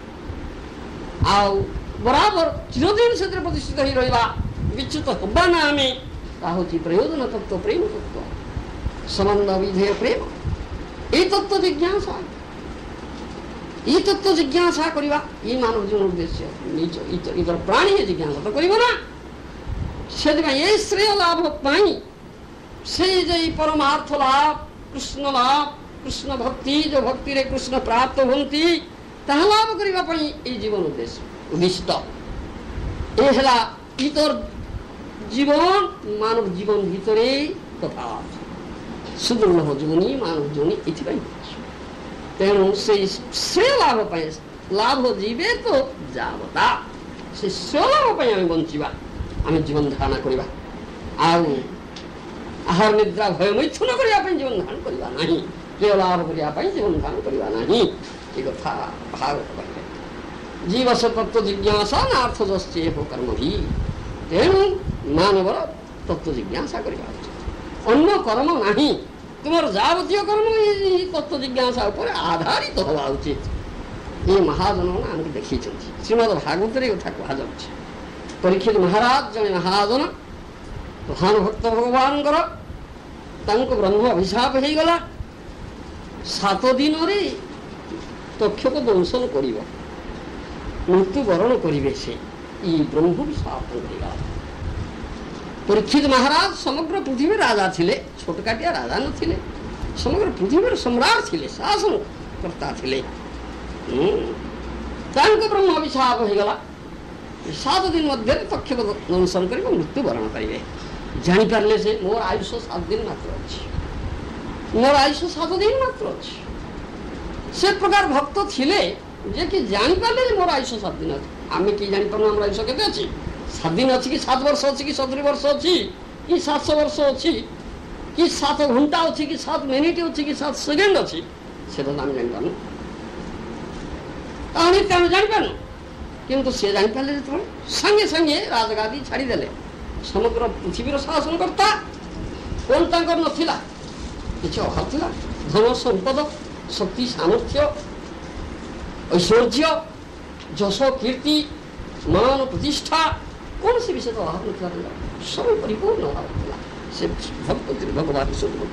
बराबर चिरदिन से प्रतिष्ठित हो रहा विच्युत हवा ना आम ताकि प्रयोजन तत्व प्रेम तत्व संबंध अविधेय प्रेम ये तत्व जिज्ञासा ये तत्व जिज्ञासा करवा ये मानव जीवन उद्देश्य इधर प्राणी जिज्ञासा तो करना से श्रेय लाभ से परमार्थ लाभ कृष्ण भक्ति जो भक्ति रे कृष्ण प्राप्त होती लाभ करने जीवन उद्देश्य उद्दिष्ट ये इतर जीवन मानव जीवन भीतर तथा सुदुर्लभ जीवनी मानव जीवनी ये तेणु से श्रेय लाभ जीवे तो जावता से श्रेय लाभ आम बंचा आम जीवन धारण करवा आहार निद्रा भय मैथुन करने जीवन धारण करवा नहीं, प्रिय लाभ करने जीवन धारण करवा नहीं। ये कथा भागवत कहले जीवस्य तत्व जिज्ञासा नार्थजस्येह कर्मभि तेणु मानवर तत्व जिज्ञासा करवा अन्य कर्म नहीं तुमर जावतीय कर्म तत्व जिज्ञासा उपर आधारित हवा उचित ये महाजन आमको देखी श्रीमद भागवत कथा कह परीक्षित महाराज जड़े महाजन प्रधान भक्त भगवान ब्रह्म अभिशाप हो गला 7 दिन तक्ष को दंशन कर मृत्युवरण करेंगे से ब्रह्म विशाप हो परीक्षित महाराज समग्र पृथ्वी राजा थिले छोटकाटिया राजा नथिले समग्र पृथ्वी सम्राट थिले शासन करता थिले ब्रह्म अभिशाप हो गला 7 दिन मध्य तक्ष को दंशन कर मृत्युवरण करेंगे जानी पारे से मोर आयुष 7 दिन मात्र अच्छी मोर आयुष 7 दिन मात्र अच्छी से प्रकार भक्त थिले जे कि जानी पारे मोर आयुष 7 दिन अच्छी आम कि जानी पार आम आयुष केते अच्छी 7 दिन अच्छी कि 7 वर्ष अच्छी कि 70 वर्ष अच्छी कि 700 वर्ष अच्छी कि 7 घंटा अच्छी कि 7 मिनिट अच्छी कि 7 सेकेंड अच्छी से तो आम जानी पारनु जानी पारनु किंतु से जानी पारे जो संगे संगे राजगादी छाड़ीदे समग्र पृथ्वी शासन करता कौन तांकर नथिला किछि अभाव थिला धन संपद शक्ति सामर्थ्य ऐश्वर्य जश कीर्ति मान प्रतिष्ठा कौन से विषय अभाव नथिला सब परिपूर्ण अभाव थिला से भक्त भगवान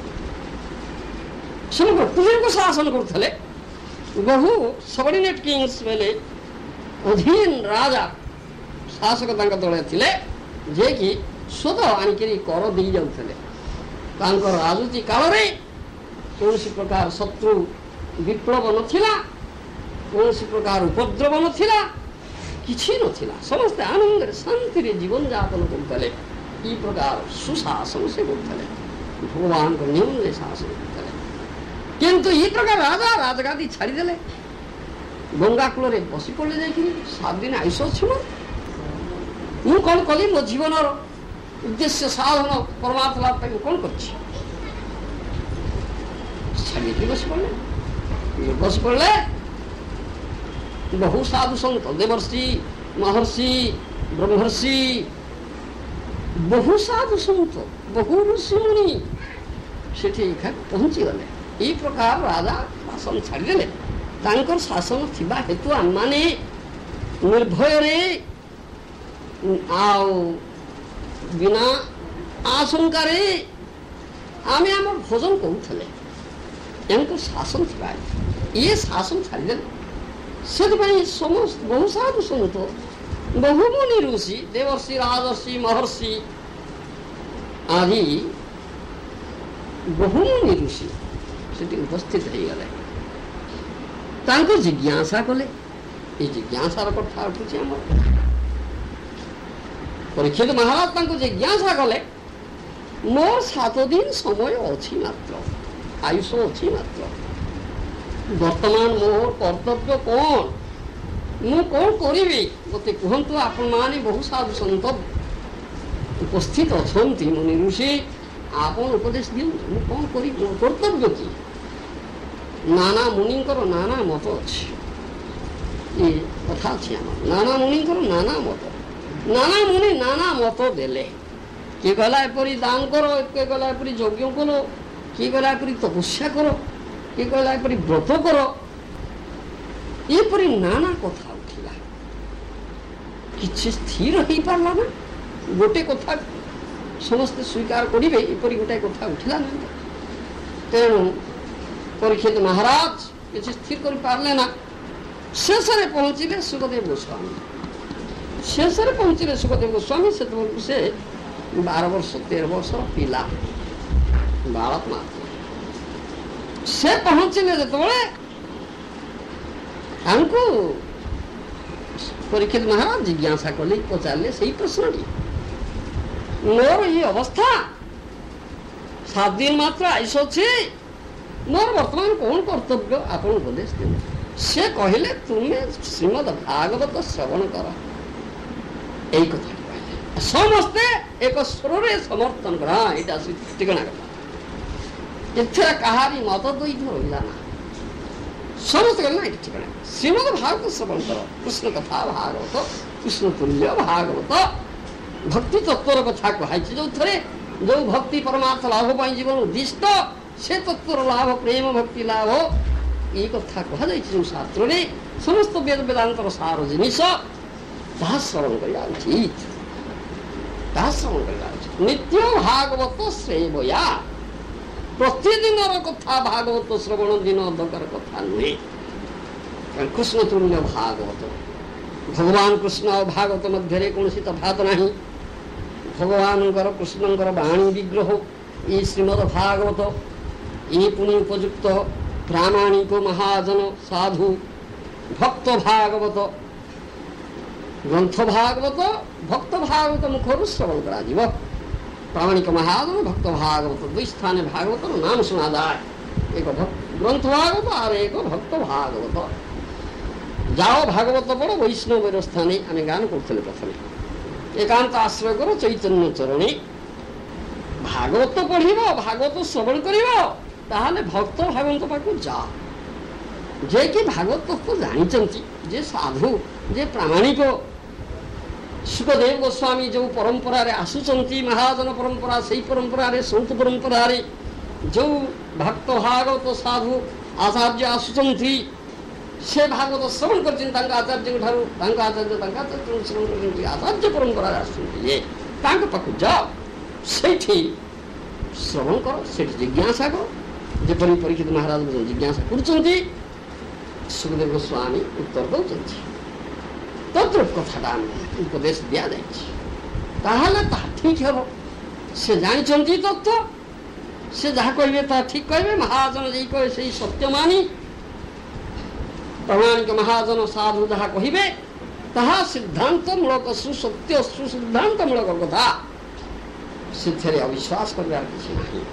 समग्र पृथ्वी को शासन करथले बहु सबर्डिनेट किंग्स बेले अधीन राजा शासक तांका दले थिले जे कि स्वतः आनिकरी कर दे जाउथले तांकर राजनीति काल रे कौन प्रकार शत्रु विप्लव नथिला कौन प्रकार उपद्रव नथिला किछि नथिला समस्त आनंद रे शांति रे जीवन यापन करथले ई प्रकार सुशासन से करथले भगवान को नियम रे शासन करथले किंतु ई प्रकार राजा राजगादी छाड़ी देले गंगा कूल रे बसी पड़े जाइकि 7 दिन आयुष अछि मु कौन कली मो जीवन उद्देश्य साधन परमात्मा लाभ पाई कौन कर बस पड़े बहु साधु संत देवर्षि महर्षि ब्रह्मर्षि बहु साधु संत बहु ऋषि मुनि से पहुंची गले ये प्रकार राजा शासन छाड़ीदे तांकर शासन थिबा हेतु आम माने निर्भय रे आओ बिना आशंका रे आमे आम भोजन करूले एमको शासन थिबा ये शासन छाड़ीदे से समस्त बहु साधु संत बहु मुनि ऋषि देवर्षि राजर्षि महर्षि आदि बहु मुनि ऋषि से उपस्थित हो गले तांको जिज्ञासा कले ये जिज्ञासार कथा उठुची आम परीक्षित महाराज तांको जिज्ञासा कले मोर 7 दिन समय अच्छी मात्र आयुष अच्छी मात्र वर्तमान मोर कर्तव्य कौन मु कौन करी मत कहतु आपण माने बहु साधु संत उपस्थित अच्छा मुनि ऋषि आपन उपदेश दियंतु मु कौन करी मोर कर्तव्य की नाना मुनिंकर नाना मत अच्छी ये कथा अच्छी आम नाना मुनिंकर नाना मत नाना मुनि नाना मत देले किए कहला एपरी दान कर किए कहला एपरी यज्ञ कर किए कहला एपरी तपस्या कर किए कहला एपरी व्रत कर एपरी नाना कथा उठिला किछि स्थिर हो पारला ना गोटे कथा समस्ते स्वीकार करिवे एपरी गोटे कथा उठिला ना तेणु परीक्षित महाराज किसी स्थिर कर पारले ना शेष में पहुंचले सुखदेव गोस्वामी शेष में पहुंचले सुखदेव गोस्वामी से 12 वर्ष 13 वर्ष पिला बालक मात्र से पहुंचले जो परीक्षित महाराज जिज्ञासा कले पचारे से प्रश्न मोर ये अवस्था 7 दिन मात्र आयुष अच्छे मोर वर्तमान कौन कर्तव्य आप उपदेश दे से कहले तुम्हें श्रीमद भागवत श्रवण कर यही कथा कहले समस्ते एक स्वर समर्थन कर हाँ यहाँ टिकणा कथा इथे कहारी मत द्वैत रहा ना ସମସ୍ତେ କହିଲେ ନା ଏଠି ଠିକଣା ଶ୍ରୀମଦ ଭାଗବତ ଶ୍ରବଣ କର। କୃଷ୍ଣ କଥା ଭାଗବତ, କୃଷ୍ଣ ତୁଲ୍ୟ ଭାଗବତ, ଭକ୍ତି ତତ୍ଵର କଥା କୁହାଯାଇଛି। ଯୋଉଥିରେ ଯୋଉ ଭକ୍ତି ପରମାର୍ଥ ଲାଭ ପାଇଁ ଜୀବନ ଉଦ୍ଦିଷ୍ଟ, ସେ ତତ୍ଵର ଲାଭ ପ୍ରେମ ଭକ୍ତି ଲାଭ, ଏଇ କଥା କୁହାଯାଇଛି ଯୋଉ ଶାସ୍ତ୍ରରେ, ସମସ୍ତ ବେଦ ବେଦାନ୍ତର ସାର ଜିନିଷ, ତାହା ଶ୍ରବଣ କରିବା ଉଚିତ, ତାହା ଶ୍ରବଣ କରିବା ଉଚିତ। ନିତ୍ୟ ଭାଗବତ ଶ୍ରେବୟା, ପ୍ରତିଦିନର କଥା ଭାଗବତ ଶ୍ରବଣ, ଦିନ ଅଧକର କଥା ନୁହେଁ। କୃଷ୍ଣ ତୁଲ୍ୟ ଭାଗବତ, ଭଗବାନ କୃଷ୍ଣ ଆଉ ଭାଗବତ ମଧ୍ୟରେ କୌଣସି ତଫାତ ନାହିଁ। ଭଗବାନଙ୍କର କୃଷ୍ଣଙ୍କର ବାଣୀ ବିଗ୍ରହ ଏ ଶ୍ରୀମଦ ଭାଗବତ, ଏ ପୁଣି ଉପଯୁକ୍ତ ପ୍ରାମାଣିକ ମହାଜନ ସାଧୁ ଭକ୍ତ ଭାଗବତ, ଗ୍ରନ୍ଥ ଭାଗବତ ଭକ୍ତ ଭାଗବତ ମୁଖରୁ ଶ୍ରବଣ କରାଯିବ। ପ୍ରାମାଣିକ ମହାଜନ ଭକ୍ତ ଭାଗବତ, ଦୁଇ ସ୍ଥାନେ ଭାଗବତର ନାମ ଶୁଣାଯାଏ, ଏକ ଗ୍ରନ୍ଥ ଭାଗବତ আর ଏକ ଭକ୍ତ ଭାଗବତ। ଯାଅ ଭାଗବତ ପଢ଼ ବୈଷ୍ଣବର ସ୍ଥାନେ, ଆମେ ଗାନ କରୁଥିଲେ ପ୍ରଥମେ, ଏକାନ୍ତ ଆଶ୍ରୟ କର ଚୈତନ୍ୟ ଚରଣେ। ଭାଗବତ ପଢ଼ିବ, ଭାଗବତ ଶ୍ରବଣ କରିବ, ତାହେଲେ ଭକ୍ତ ଭାଗବତ ପାଖକୁ ଯାଅ, ଯେ କି ଭାଗବତ ଜାଣିଛନ୍ତି, ଯେ ସାଧୁ, ଯେ ପ୍ରାମାଣିକ। ସୁଖଦେବ ଗୋସ୍ୱାମୀ ଯେଉଁ ପରମ୍ପରାରେ ଆସୁଛନ୍ତି, ମହାଜନ ପରମ୍ପରା, ସେହି ପରମ୍ପରାରେ ସୌତ ପରମ୍ପରାରେ ଯେଉଁ ଭକ୍ତ ଭାଗବତ ସାଧୁ ଆଚାର୍ଯ୍ୟ ଆସୁଛନ୍ତି, ସେ ଭାଗବତ ଶ୍ରବଣ କରିଛନ୍ତି ତାଙ୍କ ଆଚାର୍ଯ୍ୟଙ୍କ ଠାରୁ, ତାଙ୍କ ଆଚାର୍ଯ୍ୟ ଶ୍ରବଣ କରିଛନ୍ତି, ଆଚାର୍ଯ୍ୟ ପରମ୍ପରାରେ ଆସୁଛନ୍ତି, ଯେ ତାଙ୍କ ପାଖକୁ ଯାଅ, ସେଇଠି ଶ୍ରବଣ କର, ସେଠି ଜିଜ୍ଞାସା କର। ଯେପରି ପରୀକ୍ଷିତ ମହାରାଜ ଜିଜ୍ଞାସା କରୁଛନ୍ତି, ସୁଖଦେବ ଗୋସ୍ୱାମୀ ଉତ୍ତର ଦେଉଛନ୍ତି, ତଦ୍ରୁପ କଥାଟା ଆମକୁ ଉପଦେଶ ଦିଆଯାଇଛି, ତାହେଲେ ତାହା ଠିକ ହେବ। ସେ ଜାଣିଛନ୍ତି ତତ୍ତ୍ୱ, ସେ ଯାହା କହିବେ ତାହା ଠିକ କହିବେ। ମହାଜନ ଯେଇ କହିବେ ସେଇ ସତ୍ୟ ମାନି, ପ୍ରାମାଣିକ ମହାଜନ ସାଧୁ ଯାହା କହିବେ ତାହା ସିଦ୍ଧାନ୍ତ ମୂଳକ ସୁସତ୍ୟ ସୁସିଦ୍ଧାନ୍ତ ମୂଳକ କଥା, ସେଥିରେ ଅବିଶ୍ୱାସ କରିବାର କିଛି ନାହିଁ।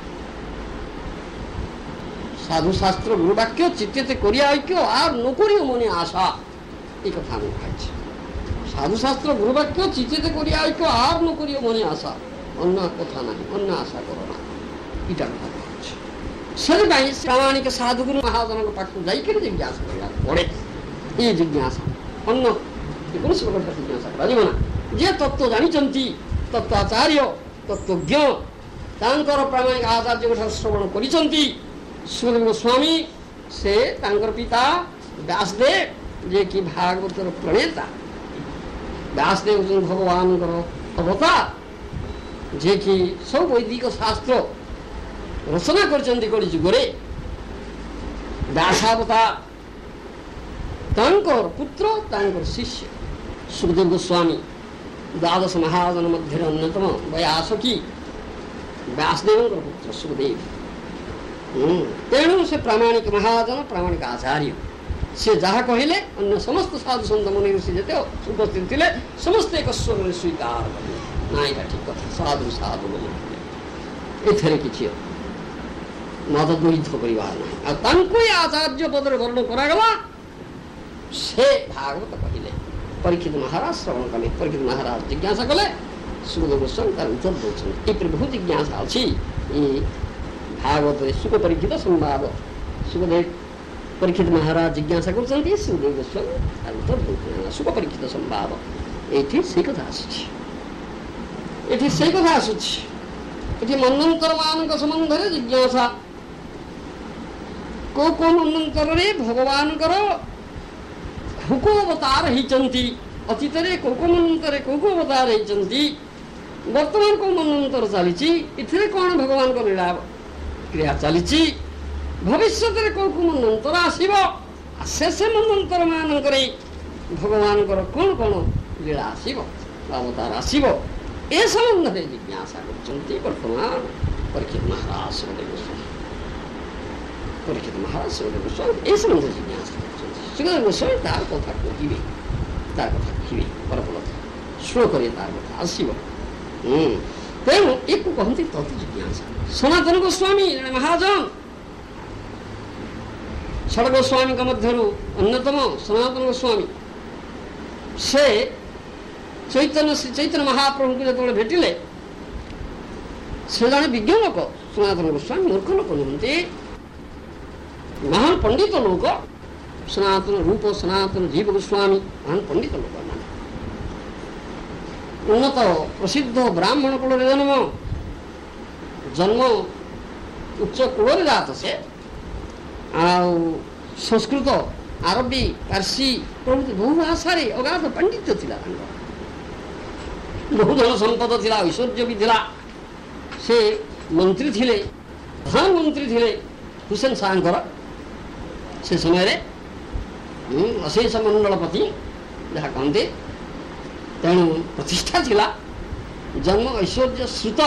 সাধু শাস্ত্র গুরুবাক্য চিত্তেতে করিয়া ঐক্য আর নকরিও মনে আশা, এই কথা আমি খাইছি। সাধু শাস্ত্র গুরুবাক্য চিত্তেতে করিয়া ঐক্য আর নকরিও মনে আশা, অন্য কথা নাই, অন্য আশা করো না, এটা কথা খাচ্ছে। ସେଥିପାଇଁ ପ୍ରାମାଣିକ ସାଧୁଗୁରୁ ମହାଜନଙ୍କ ପାଖକୁ ଯାଇକରି ଜିଜ୍ଞାସା କରିବାକୁ ପଡ଼େ। ଏ ଜିଜ୍ଞାସା ଅନ୍ୟ କୌଣସି ପ୍ରକାର ଜିଜ୍ଞାସା କରାଯିବ ନା। ଯିଏ ତତ୍ତ୍ୱ ଜାଣିଛନ୍ତି, ତତ୍ତ୍ୱ ଆଚାର୍ଯ୍ୟ, ତତ୍ତ୍ୱଜ୍ଞ, ତାଙ୍କର ପ୍ରାମାଣିକ ଆଚାର୍ଯ୍ୟଙ୍କ ଠାରୁ ଶ୍ରବଣ କରିଛନ୍ତି ସୁଖଦେବ ଗୋସ୍ୱାମୀ, ସେ ତାଙ୍କର ପିତା ବ୍ୟାସଦେବ, ଯେ କି ଭାଗବତର ପ୍ରଣେତା। ବ୍ୟାସଦେବ ହେଉଛନ୍ତି ଭଗବାନଙ୍କର ଅବତାର, ଯେ କି ସବୁ ବୈଦିକ ଶାସ୍ତ୍ର ରଚନା କରିଛନ୍ତି କଳି ଯୁଗରେ। ବ୍ୟାସାବତାର, ତାଙ୍କର ପୁତ୍ର, ତାଙ୍କର ଶିଷ୍ୟ ସୁଖଦେବ ଗୋସ୍ୱାମୀ ଦ୍ୱାଦଶ ମହାଜନ ମଧ୍ୟରେ ଅନ୍ୟତମ ବୟାସକୀ ବ୍ୟାସଦେବଙ୍କର ପୁତ୍ର ସୁଖଦେବ। ତେଣୁ ସେ ପ୍ରାମାଣିକ ମହାଜନ, ପ୍ରାମାଣିକ ଆଚାର୍ଯ୍ୟ। ସେ ଯାହା କହିଲେ ଅନ୍ୟ ସମସ୍ତ ସାଧୁ ସନ୍ଥ ମୁନି ଋଷି ଯେତେ ଉପସ୍ଥିତ ଥିଲେ ସମସ୍ତେ ଏକ ସ୍ୱରରେ ସ୍ୱୀକାର କଲେ, ନା ଏଇଟା ଠିକ କଥା, ସାଧୁ ସାଧୁ ବୋଲି ଏଥିରେ କିଛି ମତ ଦ୍ୱୈତ କରିବାର ନାହିଁ। ଆଉ ତାଙ୍କୁ ଏ ଆଚାର୍ଯ୍ୟ ପଦରେ ବର୍ଣ୍ଣନ କରାଗଲା। ସେ ଭାଗବତ କହିଲେ, ପରୀକ୍ଷିତ ମହାରାଜ ଶ୍ରବଣ କଲେ, ପରୀକ୍ଷିତ ମହାରାଜ ଜିଜ୍ଞାସା କଲେ, ସୁଖଦେବ ଗୋସ୍ୱାମୀ ତାର ଉତ୍ତର ଦେଉଛନ୍ତି। ଏପରି ବହୁତ ଜିଜ୍ଞାସା ଅଛି ଏ ଭାଗବତରେ। ସୁଖ ପରୀକ୍ଷିତ ସମ୍ବାଦ, ସୁଖଦେବ ପରୀକ୍ଷିତ ମହାରାଜ ଜିଜ୍ଞାସା କରୁଛନ୍ତି, ସୁଖଦେବ ଗୋସ୍ୱାମୀ ତାର ଉତ୍ତର ଦେଉଛନ୍ତି। ସୁଖ ପରୀକ୍ଷିତ ସମ୍ବାଦ, ଏଇଠି ସେଇ କଥା ଆସୁଛି, ଏଠି ସେଇ କଥା ଆସୁଛି। ଏଠି ମନ୍ୱନ୍ତର ମାନଙ୍କ ସମ୍ବନ୍ଧରେ ଜିଜ୍ଞାସା। କୋଉ କୋଉ ମନ୍ୱନ୍ତରରେ ଭଗବାନଙ୍କର କୋଉ କୋଉ ଅବତାର ହେଇଛନ୍ତି, ଅତୀତରେ କୋଉ କୋଉ ମନ୍ୱନ୍ତରରେ କୋଉ କୋଉ ଅବତାର ହେଇଛନ୍ତି, ବର୍ତ୍ତମାନ କୋଉ ମନ୍ୱନ୍ତର ଚାଲିଛି, ଏଥିରେ କ'ଣ ଭଗବାନଙ୍କ ଲୀଳା କ୍ରିୟା ଚାଲିଛି, ଭବିଷ୍ୟତରେ କୋଉ କୋଉ ମନ୍ୱନ୍ତର ଆସିବ, ସେ ମନ୍ୱନ୍ତର ମାନଙ୍କରେ ଭଗବାନଙ୍କର କ'ଣ କ'ଣ ଲୀଳା ଆସିବ, ଅବତାର ଆସିବ, ଏ ସମ୍ବନ୍ଧରେ ଜିଜ୍ଞାସା କରୁଛନ୍ତି ବର୍ତ୍ତମାନ ପରୀକ୍ଷିତ ମହାରାଜ ସୁଖଦେବ ଗୋସ୍ୱାମୀ। ପରୀକ୍ଷିତ ମହାରାଜ ସୁଖଦେବ ଗୋସ୍ୱାମୀ ଏ ସମ୍ବନ୍ଧରେ ଜିଜ୍ଞାସା କରୁଛନ୍ତି। ସୁଖଦେବ ଗୋସ୍ୱାମୀ ତାର କଥା କହିବେ, ତାର କଥା କହିବେ, ପରପରତ ଶୁଣ କରିବେ, ତାର କଥା ଆସିବ। ତେଣୁ ଏକୁ କହନ୍ତି ତତ୍ ଜିଜ୍ଞାସା। ସନାତନ ଗୋସ୍ୱାମୀ ଜଣେ ମହାଜନ, ଷଡ଼ ଗୋସ୍ୱାମୀଙ୍କ ମଧ୍ୟରୁ ଅନ୍ୟତମ ସନାତନ ଗୋସ୍ୱାମୀ। ସେ ଚୈତନ୍ୟ ଶ୍ରୀ ଚୈତନ୍ୟ ମହାପ୍ରଭୁଙ୍କୁ ଯେତେବେଳେ ଭେଟିଲେ, ସେ ଜଣେ ବିଜ୍ଞ ଲୋକ। ସନାତନ ଗୋସ୍ୱାମୀ ମୂର୍ଖ ଲୋକ ନୁହନ୍ତି, ମହାନ ପଣ୍ଡିତ ଲୋକ। सनातन रूप सनातन जीव गोस्वामी महान पंडित लोक मान उन्नत प्रसिद्ध ब्राह्मण कूल जन्म जन्म उच्च कूल जात से संस्कृत आरबी पार्सी प्रभृति बहु भाषा अगाध पंडित थिला बहु धन संपद थिला ऐश्वर्य भी थिला से मंत्री थिले प्रधानमंत्री थिले हुसैन शाहर से समय अशेष मंडलपति जहाँ कहते तेणु प्रतिष्ठा थिला जन्म ऐश्वर्य श्रुत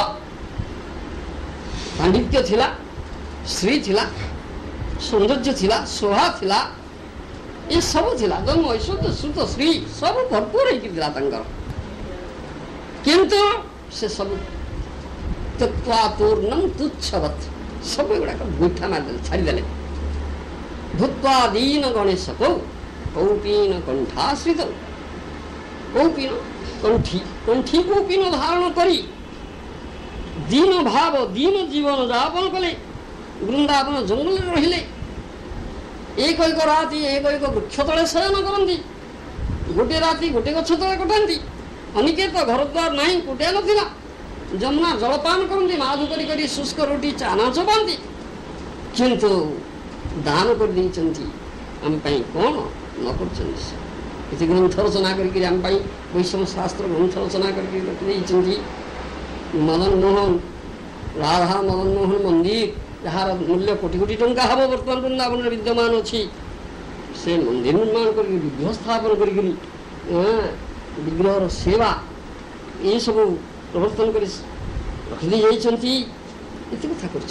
पांडित्य थिला श्री थिला सौंदर्य थिला शोभा थिला ये सब थिला जन्म ऐश्वर्य श्रुत श्री सब भरपूर होकर किंतु से सब तत्वातूर्णम तुच्छवत सब गुड़ाक गोईठा मारिदे छाड़देले भूत्वा दीन गणेश कौपीन कंठाश्रित कौपीन कंठी कंठी कौपीन धारण करी दीन भाव दीन जीवन यापन कले वृंदावन जंगल रहिले एक राति एक वृक्ष तले शयन करती गोटे राति गोटे गछ तले कटाती अनिकेत घर द्वार ना कोटिया ना जमुना जलपान करती माधु करी शुष्क रोटी चाना चबाती किंतु दान कर आम कौन न कर ग्रंथ रचना कर वैष्णव शास्त्र ग्रंथ रचना कर मदन मोहन राधा मदन मोहन मंदिर जार मूल्य कोटी कोटी टंका हम बर्तमान वृंदावन विद्यमान अच्छी से मंदिर निर्माण कर विग्रह स्थापन कर विग्रह सेवा ये सब प्रवर्तन कर रखी जाती कथा कर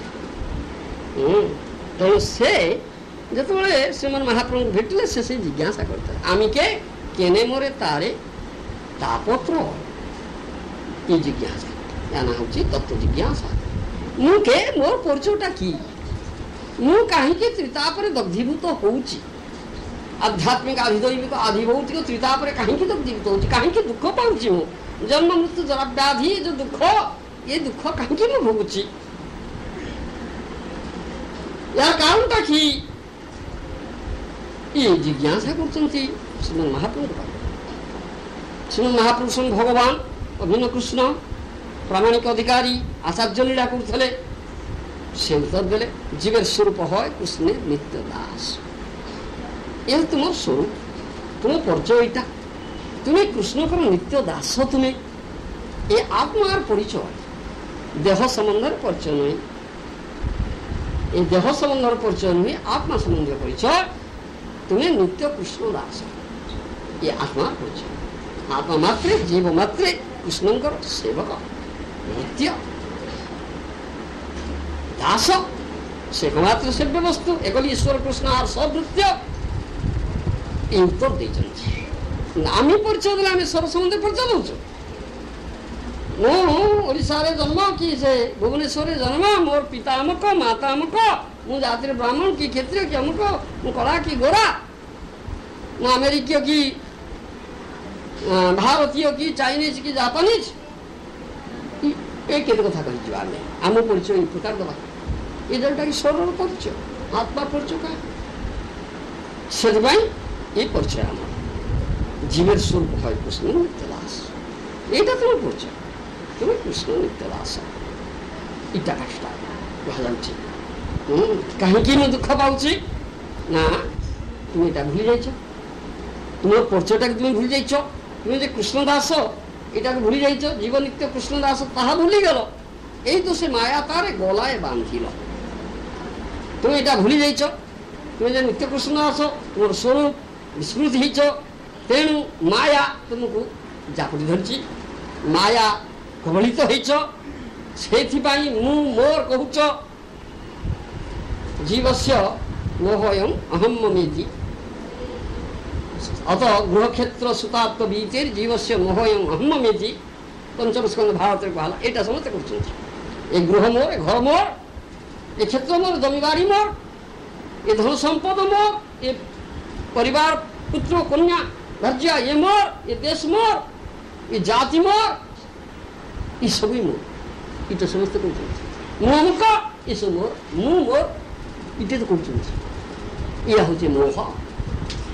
तेणु से जिते से महाप्रभु भेटिले से जिज्ञासा करते आमिके केने मोरे तारे तापत्र ये जिज्ञासा या ना हूँ तत्व जिज्ञासा मुझे मोर परिचयटा कि मु कहीं त्रितापर दग्धीभूत होउची आध्यात्मिक आधिदैविक आधिभौतिक त्रितापर कहीं दग्धीभूत होउची कहीं दुख पाउची मु जन्म मृत्यु जरा व्याधि जो दुख ये दुख कहीं मैं भोगुची यार कारणटा कि ये जिज्ञासा करछंती श्रीमन महाप्रभु श्रीमन महापुरुष भगवान अभिन्न कृष्ण प्रामाणिक अधिकारी आचार्य लीला करते से उत्तर देले जीवर स्वरूप है कृष्ण नित्य दास ये तुम स्वरूप तुम परिचय यहाँ तुम्हें कृष्ण को नित्य दास तुम्हें ये आत्मार परिचय देह संबंध परिचय नहीं ये देह संबंध परिचय नुहे आत्मा संबंध परिचय तुम्हें नित्य कृष्ण दास ये आत्मा परिचय आत्मा मात्रे जीव मात्रे कृष्णकर सेवक नित्य दास से मात्र सेव्य वस्तु एक ईश्वर कृष्ण और सवृत्य उत्तर देते आम परिचय देने आम स्वर संबंध परिचय दौचु मुशारे जन्म कि से भुवनेश्वर जन्म मोर पिता अमुक माता अमुक मु जाति ब्राह्मण कि क्षत्रिय कि अमुक मु कला कि गोरा मु अमेरिकीय कि भारतीय कि चाइनीज कि जापानीज एक कथा कही आम परिचय इन प्रकार दबा ये जोटा कि शरीर परिचय आत्मा परिचय का से ये परिचय आम जीवन स्वरूप है कृष्ण नित्य दास यहाँ तुम परिचय तुम्हें कृष्ण नित्य दास इटा कष्टा कहीं मैं दुख पाऊँ ना तुम यहाँ भूली जाइछ तुम परिचयटा तुम भूली जाइछ तुम जो कृष्ण दास यहाँ भूली जाइछ जीव नित्य कृष्ण दास ताहा भूली गल यही तो से माया तारे गलाए बांधिल तुम यहाँ भूली जाइछ तुम जो नित्य कृष्ण दास तुम स्वरूप विस्मृत होइछ तेणु माया तुमको जापड़ी धरची माया कबलित होइछ सेथिपाई मु मोर कहूच जीवस्य मोहयम अहम ममेति अत गृहक्षेत्र सुतात्व बीतेर जीवस्य मोहयम अहम ममेति पंचम स्कंद भारत कहला एटा समस्त कर गृह मोर ए घर मोर ये क्षेत्र मोर जमीबारी मोर ये धन संपद मोर ये परिवार पुत्र कन्या राज्य ये मोर ये देश मोर ये जाति मोर ये सब मोर ये समस्त कर मुख ये सब मोर मु मोर इटे तो कर मोह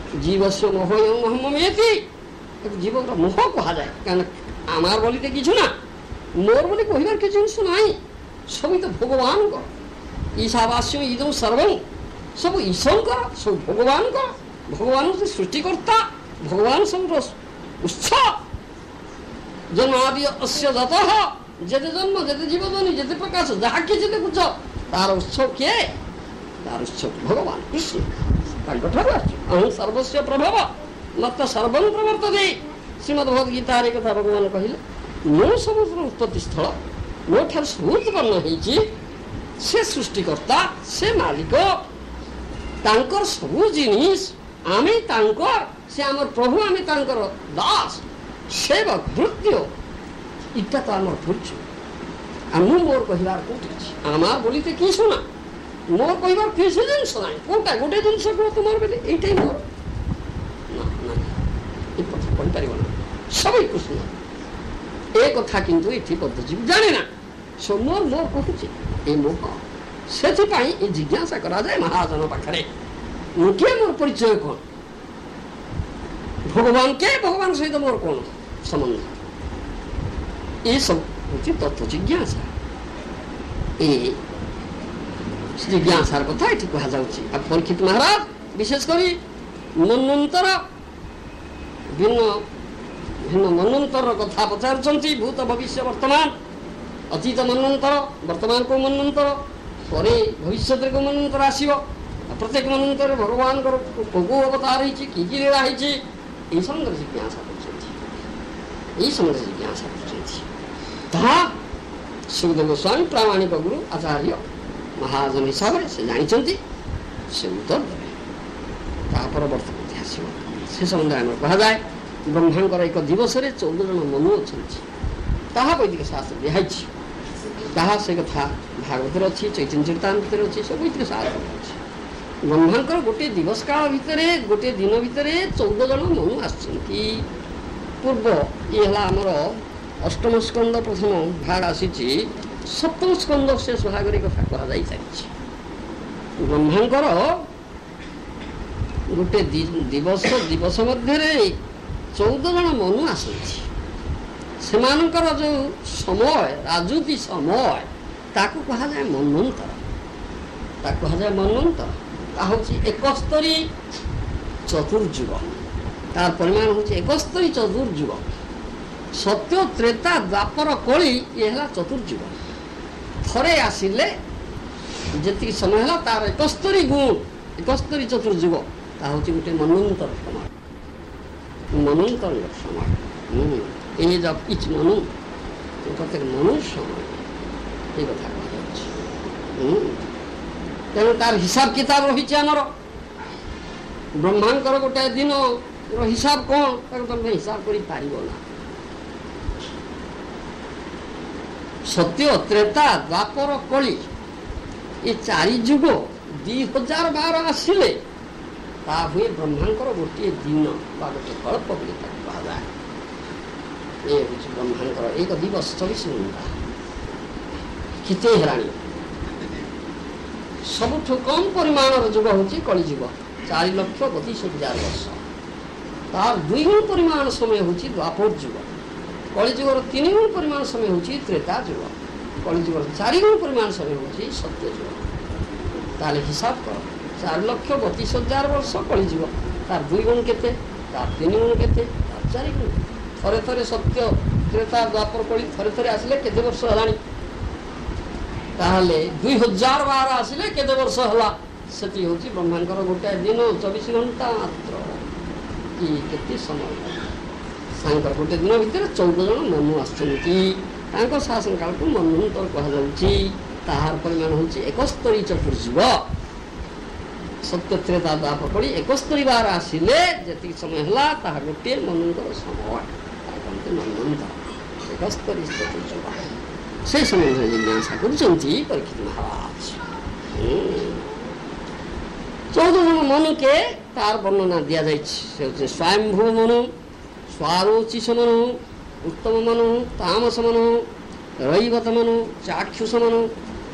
জীবস্য মোহয়ং মহমেতি জীবর মোহ কুহযায় কারণ আমার বলিতে কিছু না মোর বলি কহিবার কিছু জিনিস নাই সবই তো ভগবানଙ୍କର ঈশাবাস্য ইদং সর্বং ସବୁ ଈଶ୍ୱରଙ୍କର ସବୁ ଭଗବାନଙ୍କର ଭଗବାନ ହେଉଛି ସୃଷ୍ଟିକର୍ତ୍ତା ଭଗବାନ ସବୁର ଉତ୍ସ ଜନ୍ମାଦି ଅସ୍ୟ ଜାତଃ ଯେତେ ଜନ୍ମ ଯେତେ ଜୀବଜନି ଯେତେ ପ୍ରକାଶ ଯାହା କିଛି ଦେଖୁଛ ତାର ଉତ୍ସ କିଏ ତାର ଉତ୍ସ ଭଗବାନ କୃଷ୍ଣ ତାଙ୍କଠାରୁ ଆସିଛି ଅହଂ ସର୍ବସ୍ୟ ପ୍ରଭବ ମତ ସର୍ବଂ ପ୍ରବର୍ତ୍ତତେ ଶ୍ରୀମଦ୍ ଭଗବତ ଗୀତାରେ ଏ କଥା ଭଗବାନ କହିଲେ ମୁଁ ସବୁର ଉତ୍ପତ୍ତି ସ୍ଥଳ ମୋ ଠାରୁ ସବୁ ଉତ୍ପନ୍ନ ହେଇଛି ସେ ସୃଷ୍ଟିକର୍ତ୍ତା ସେ ମାଲିକ ତାଙ୍କର ସବୁ ଜିନିଷ ଆମେ ତାଙ୍କର ସେ ଆମର ପ୍ରଭୁ ଆମେ ତାଙ୍କର ଦାସ ସେବକ ଭୃତ୍ୟ ଇଟା ତ ଆମର ପରିଚୟ ଆଉ ମୁଁ ମୋର କହିବାର କୋଉଠି ଅଛି ଆମର ବୋଲିତେ କି ଶୁଣା ମୋର କହିବାର କିଛି ଜିନିଷ ନାହିଁ କୋଉଟା ଗୋଟେ ଜିନିଷ କୁହ ତୁମର ବୋଲି ଏଇଟାই ମୋର ନା ଏ କଥା କହିପାରିବ ନା ସबै କୃଷ୍ଣ ଏ କଥା କିନ୍ତୁ ଏଠି ପଦ୍ଧତି ଜାଣେ ନା ମୋର ମୋର କହୁଛି ଏ ମୋ ସେଥିପାଇଁ ଏ ଜିଜ୍ଞାସା କରାଯାଏ ମହାଜନ ପାଖରେ ମୁଁ କିଏ ମୋର ପରିଚୟ କ'ଣ ଭଗବାନ କେ ଭଗବାନ ସହିତ ମୋର କ'ଣ ସମ୍ବନ୍ଧ ଏସବୁ ହେଉଛି ତତ୍ତ୍ୱ ଜିଜ୍ଞାସା ଏ ଜିଜ୍ଞାସାର କଥା ଏଠି କୁହାଯାଉଛି ଆଉ ପରୀକ୍ଷିତ ମହାରାଜ ବିଶେଷ କରି ମନ୍ୱନ୍ତର ଭିନ୍ନ ଭିନ୍ନ ମନ୍ୱନ୍ତରର କଥା ପଚାରୁଛନ୍ତି ଭୂତ ଭବିଷ୍ୟ ବର୍ତ୍ତମାନ ଅତୀତ ମନ୍ୱନ୍ତର ବର୍ତ୍ତମାନ କେଉଁ ମନ୍ୱନ୍ତର ପରେ ଭବିଷ୍ୟତରେ କେଉଁ ମନ୍ୱନ୍ତର ଆସିବ ପ୍ରତ୍ୟେକ ମନ୍ୱନ୍ତରରେ ଭଗବାନଙ୍କର କୋଉ ଅବତାର ହେଇଛି କି ଲୀଳା ହେଇଛି ଏହି ସମ୍ବନ୍ଧରେ ଜିଜ୍ଞାସା କରୁଛନ୍ତି ଏହି ସମ୍ବନ୍ଧରେ ଜିଜ୍ଞାସା କରୁଛନ୍ତି ତାହା ସୁଖଦେବ ଗୋସ୍ୱାମୀ ପ୍ରାମାଣିକ ଗୁରୁ ଆଚାର୍ଯ୍ୟ ମହାଜନ ହିସାବରେ ସେ ଜାଣିଛନ୍ତି ସେ ଉତ୍ତର ଦେବେ ତାହା ପରବର୍ତ୍ତୀ ମଧ୍ୟ ଆସିବ ସେ ସମ୍ବନ୍ଧରେ ଆମର କୁହାଯାଏ ବ୍ରହ୍ମାଙ୍କର ଏକ ଦିବସରେ 14 ଜଣ ମନୁ ଅଛନ୍ତି ତାହା ବୈଦିକ ଶାସ୍ତ୍ର ଦିଆହେଇଛି ତାହା ସେ କଥା ଭାଗବତରେ ଅଛି ଚୈତନ୍ୟ ଚରିତାମୃତରେ ଅଛି ସବୁ ଏଥିରେ ଶାସ୍ତ୍ର ଅଛି ବ୍ରହ୍ମାଙ୍କର ଗୋଟିଏ ଦିବସ କାଳ ଭିତରେ ଗୋଟିଏ ଦିନ ଭିତରେ 14 ଜଣ ମନୁ ଆସିଛନ୍ତି ପୂର୍ବ ଇଏ ହେଲା ଆମର ଅଷ୍ଟମ ସ୍କନ୍ଦ ପ୍ରଥମ ଭାଗ ଆସିଛି ସପ୍ତମ ସ୍କନ୍ଦ ଶେଷ ଭାଗରେ କଥା କୁହାଯାଇ ସାରିଛି ବ୍ରହ୍ମାଙ୍କର ଗୋଟେ ଦିବସ ମଧ୍ୟରେ 14 ଜଣ ମନୁ ଆସନ୍ତି ସେମାନଙ୍କର ଯେଉଁ ସମୟ ରାଜୁତି ସମୟ ତାକୁ କୁହାଯାଏ ମନ୍ୱନ୍ତର ତାକୁ କୁହାଯାଏ ମନ୍ୱନ୍ତର ତା ହେଉଛି 71 ଚତୁର୍ଯୁଗ ତାର ପରିମାଣ ହେଉଛି 71 ଚତୁର୍ଯୁଗ ସତ୍ୟ ତ୍ରେତା ଦ୍ୱାପର କଳି ଇଏ ହେଲା ଚତୁର୍ଯୁଗ ଥରେ ଆସିଲେ ଯେତିକି ସମୟ ହେଲା ତାର 71 ଗୁଣ 71 ଚତୁର୍ଯୁଗ ତା ହେଉଛି ଗୋଟେ ମନ୍ୱନ୍ତର ସମୟ ମନ୍ୱନ୍ତର ସମୟ age of each manu ପ୍ରତ୍ୟେକ ମନୁ ସମୟ এই କଥା କୁହାଯାଉଛି ତେଣୁ ତାର ହିସାବ କିତାବ ରହିଛି ଆମର ବ୍ରହ୍ମାଙ୍କର ଗୋଟାଏ ଦିନର ହିସାବ କ'ଣ ତାକୁ ତମେ ହିସାବ କରିପାରିବ ନା ସତ୍ୟ ତ୍ରେତା ଦ୍ୱାପର କଳି ଏ 4 ଯୁଗ 2012 ଆସିଲେ ତା ହୁଏ ବ୍ରହ୍ମାଙ୍କର ଗୋଟିଏ ଦିନ ବା ଗୋଟେ କଳ୍ପ ବୋଲି ତାକୁ କୁହାଯାଏ ଏ ହେଉଛି ବ୍ରହ୍ମାଙ୍କର ଏକ ଦିବସ 24 ଘଣ୍ଟା କେତେ ହେଲାଣି ସବୁଠୁ କମ୍ ପରିମାଣର ଯୁଗ ହେଉଛି କଳିଯୁଗ 4,32,000 ବର୍ଷ ତାର 2 ଗୁଣ ପରିମାଣ ସମୟ ହେଉଛି ଦ୍ୱାପର ଯୁଗ କଳିଯୁଗର 3 ଗୁଣ ପରିମାଣ ସମୟ ହେଉଛି ତ୍ରେତା ଯୁଗ କଳିଯୁଗର 4 ଗୁଣ ପରିମାଣ ସମୟ ହେଉଛି ସତ୍ୟ ଯୁଗ ତାହେଲେ ହିସାବ କର 4,32,000 ବର୍ଷ କଳିଯୁଗ ତାର 2 ଗୁଣ କେତେ ତାର 3 ଗୁଣ କେତେ ତାର 4 ଗୁଣ ଥରେ ଥରେ ସତ୍ୟ ତ୍ରେତା ଦ୍ୱାପର କଳି ଥରେ ଥରେ ଆସିଲେ କେତେ ବର୍ଷ ହେଲାଣି ତାହେଲେ 2012 ଆସିଲେ କେତେ ବର୍ଷ ହେଲା ସେଠି ହେଉଛି ବ୍ରହ୍ମାଙ୍କର ଗୋଟାଏ ଦିନ 24 ଘଣ୍ଟା ମାତ୍ର କି କେତେ ସମୟ ତାଙ୍କର ଗୋଟେ ଦିନ ଭିତରେ 14 ଜଣ ମନୁ ଆସୁଛନ୍ତି ତାଙ୍କ ଶାସନ କାଳକୁ ମନ୍ୱନ୍ତର କୁହାଯାଉଛି ତାହାର ପରିମାଣ ହେଉଛି 71 ଚତୁର୍ଯୁଗ ସତ୍ୟ ତ୍ରେତା ଦ୍ୱାପର କଳି 71 ବାର ଆସିଲେ ଯେତିକି ସମୟ ହେଲା ତାହା ଗୋଟିଏ ମନୁଙ୍କର ସମୟ ମନ୍ୱନ୍ତର 71 ଚତୁର୍ଯୁଗ ସେ ସମ୍ବନ୍ଧରେ ଜିଜ୍ଞାସା କରୁଛନ୍ତି ପରୀକ୍ଷିତ ମହାରାଜ 14 ଜଣ ମନୁକେ ତାର ବର୍ଣ୍ଣନା ଦିଆଯାଇଛି ସେ ହେଉଛି ସ୍ୱୟଂଭୂ ମନୁ ସ୍ୱାରୋଚିଷ ମନୁ ଉତ୍ତମ ମନୁ ତାମସ ମନୁ ରୈବତ ମନୁ ଚାକ୍ଷୁଷ ମନୁ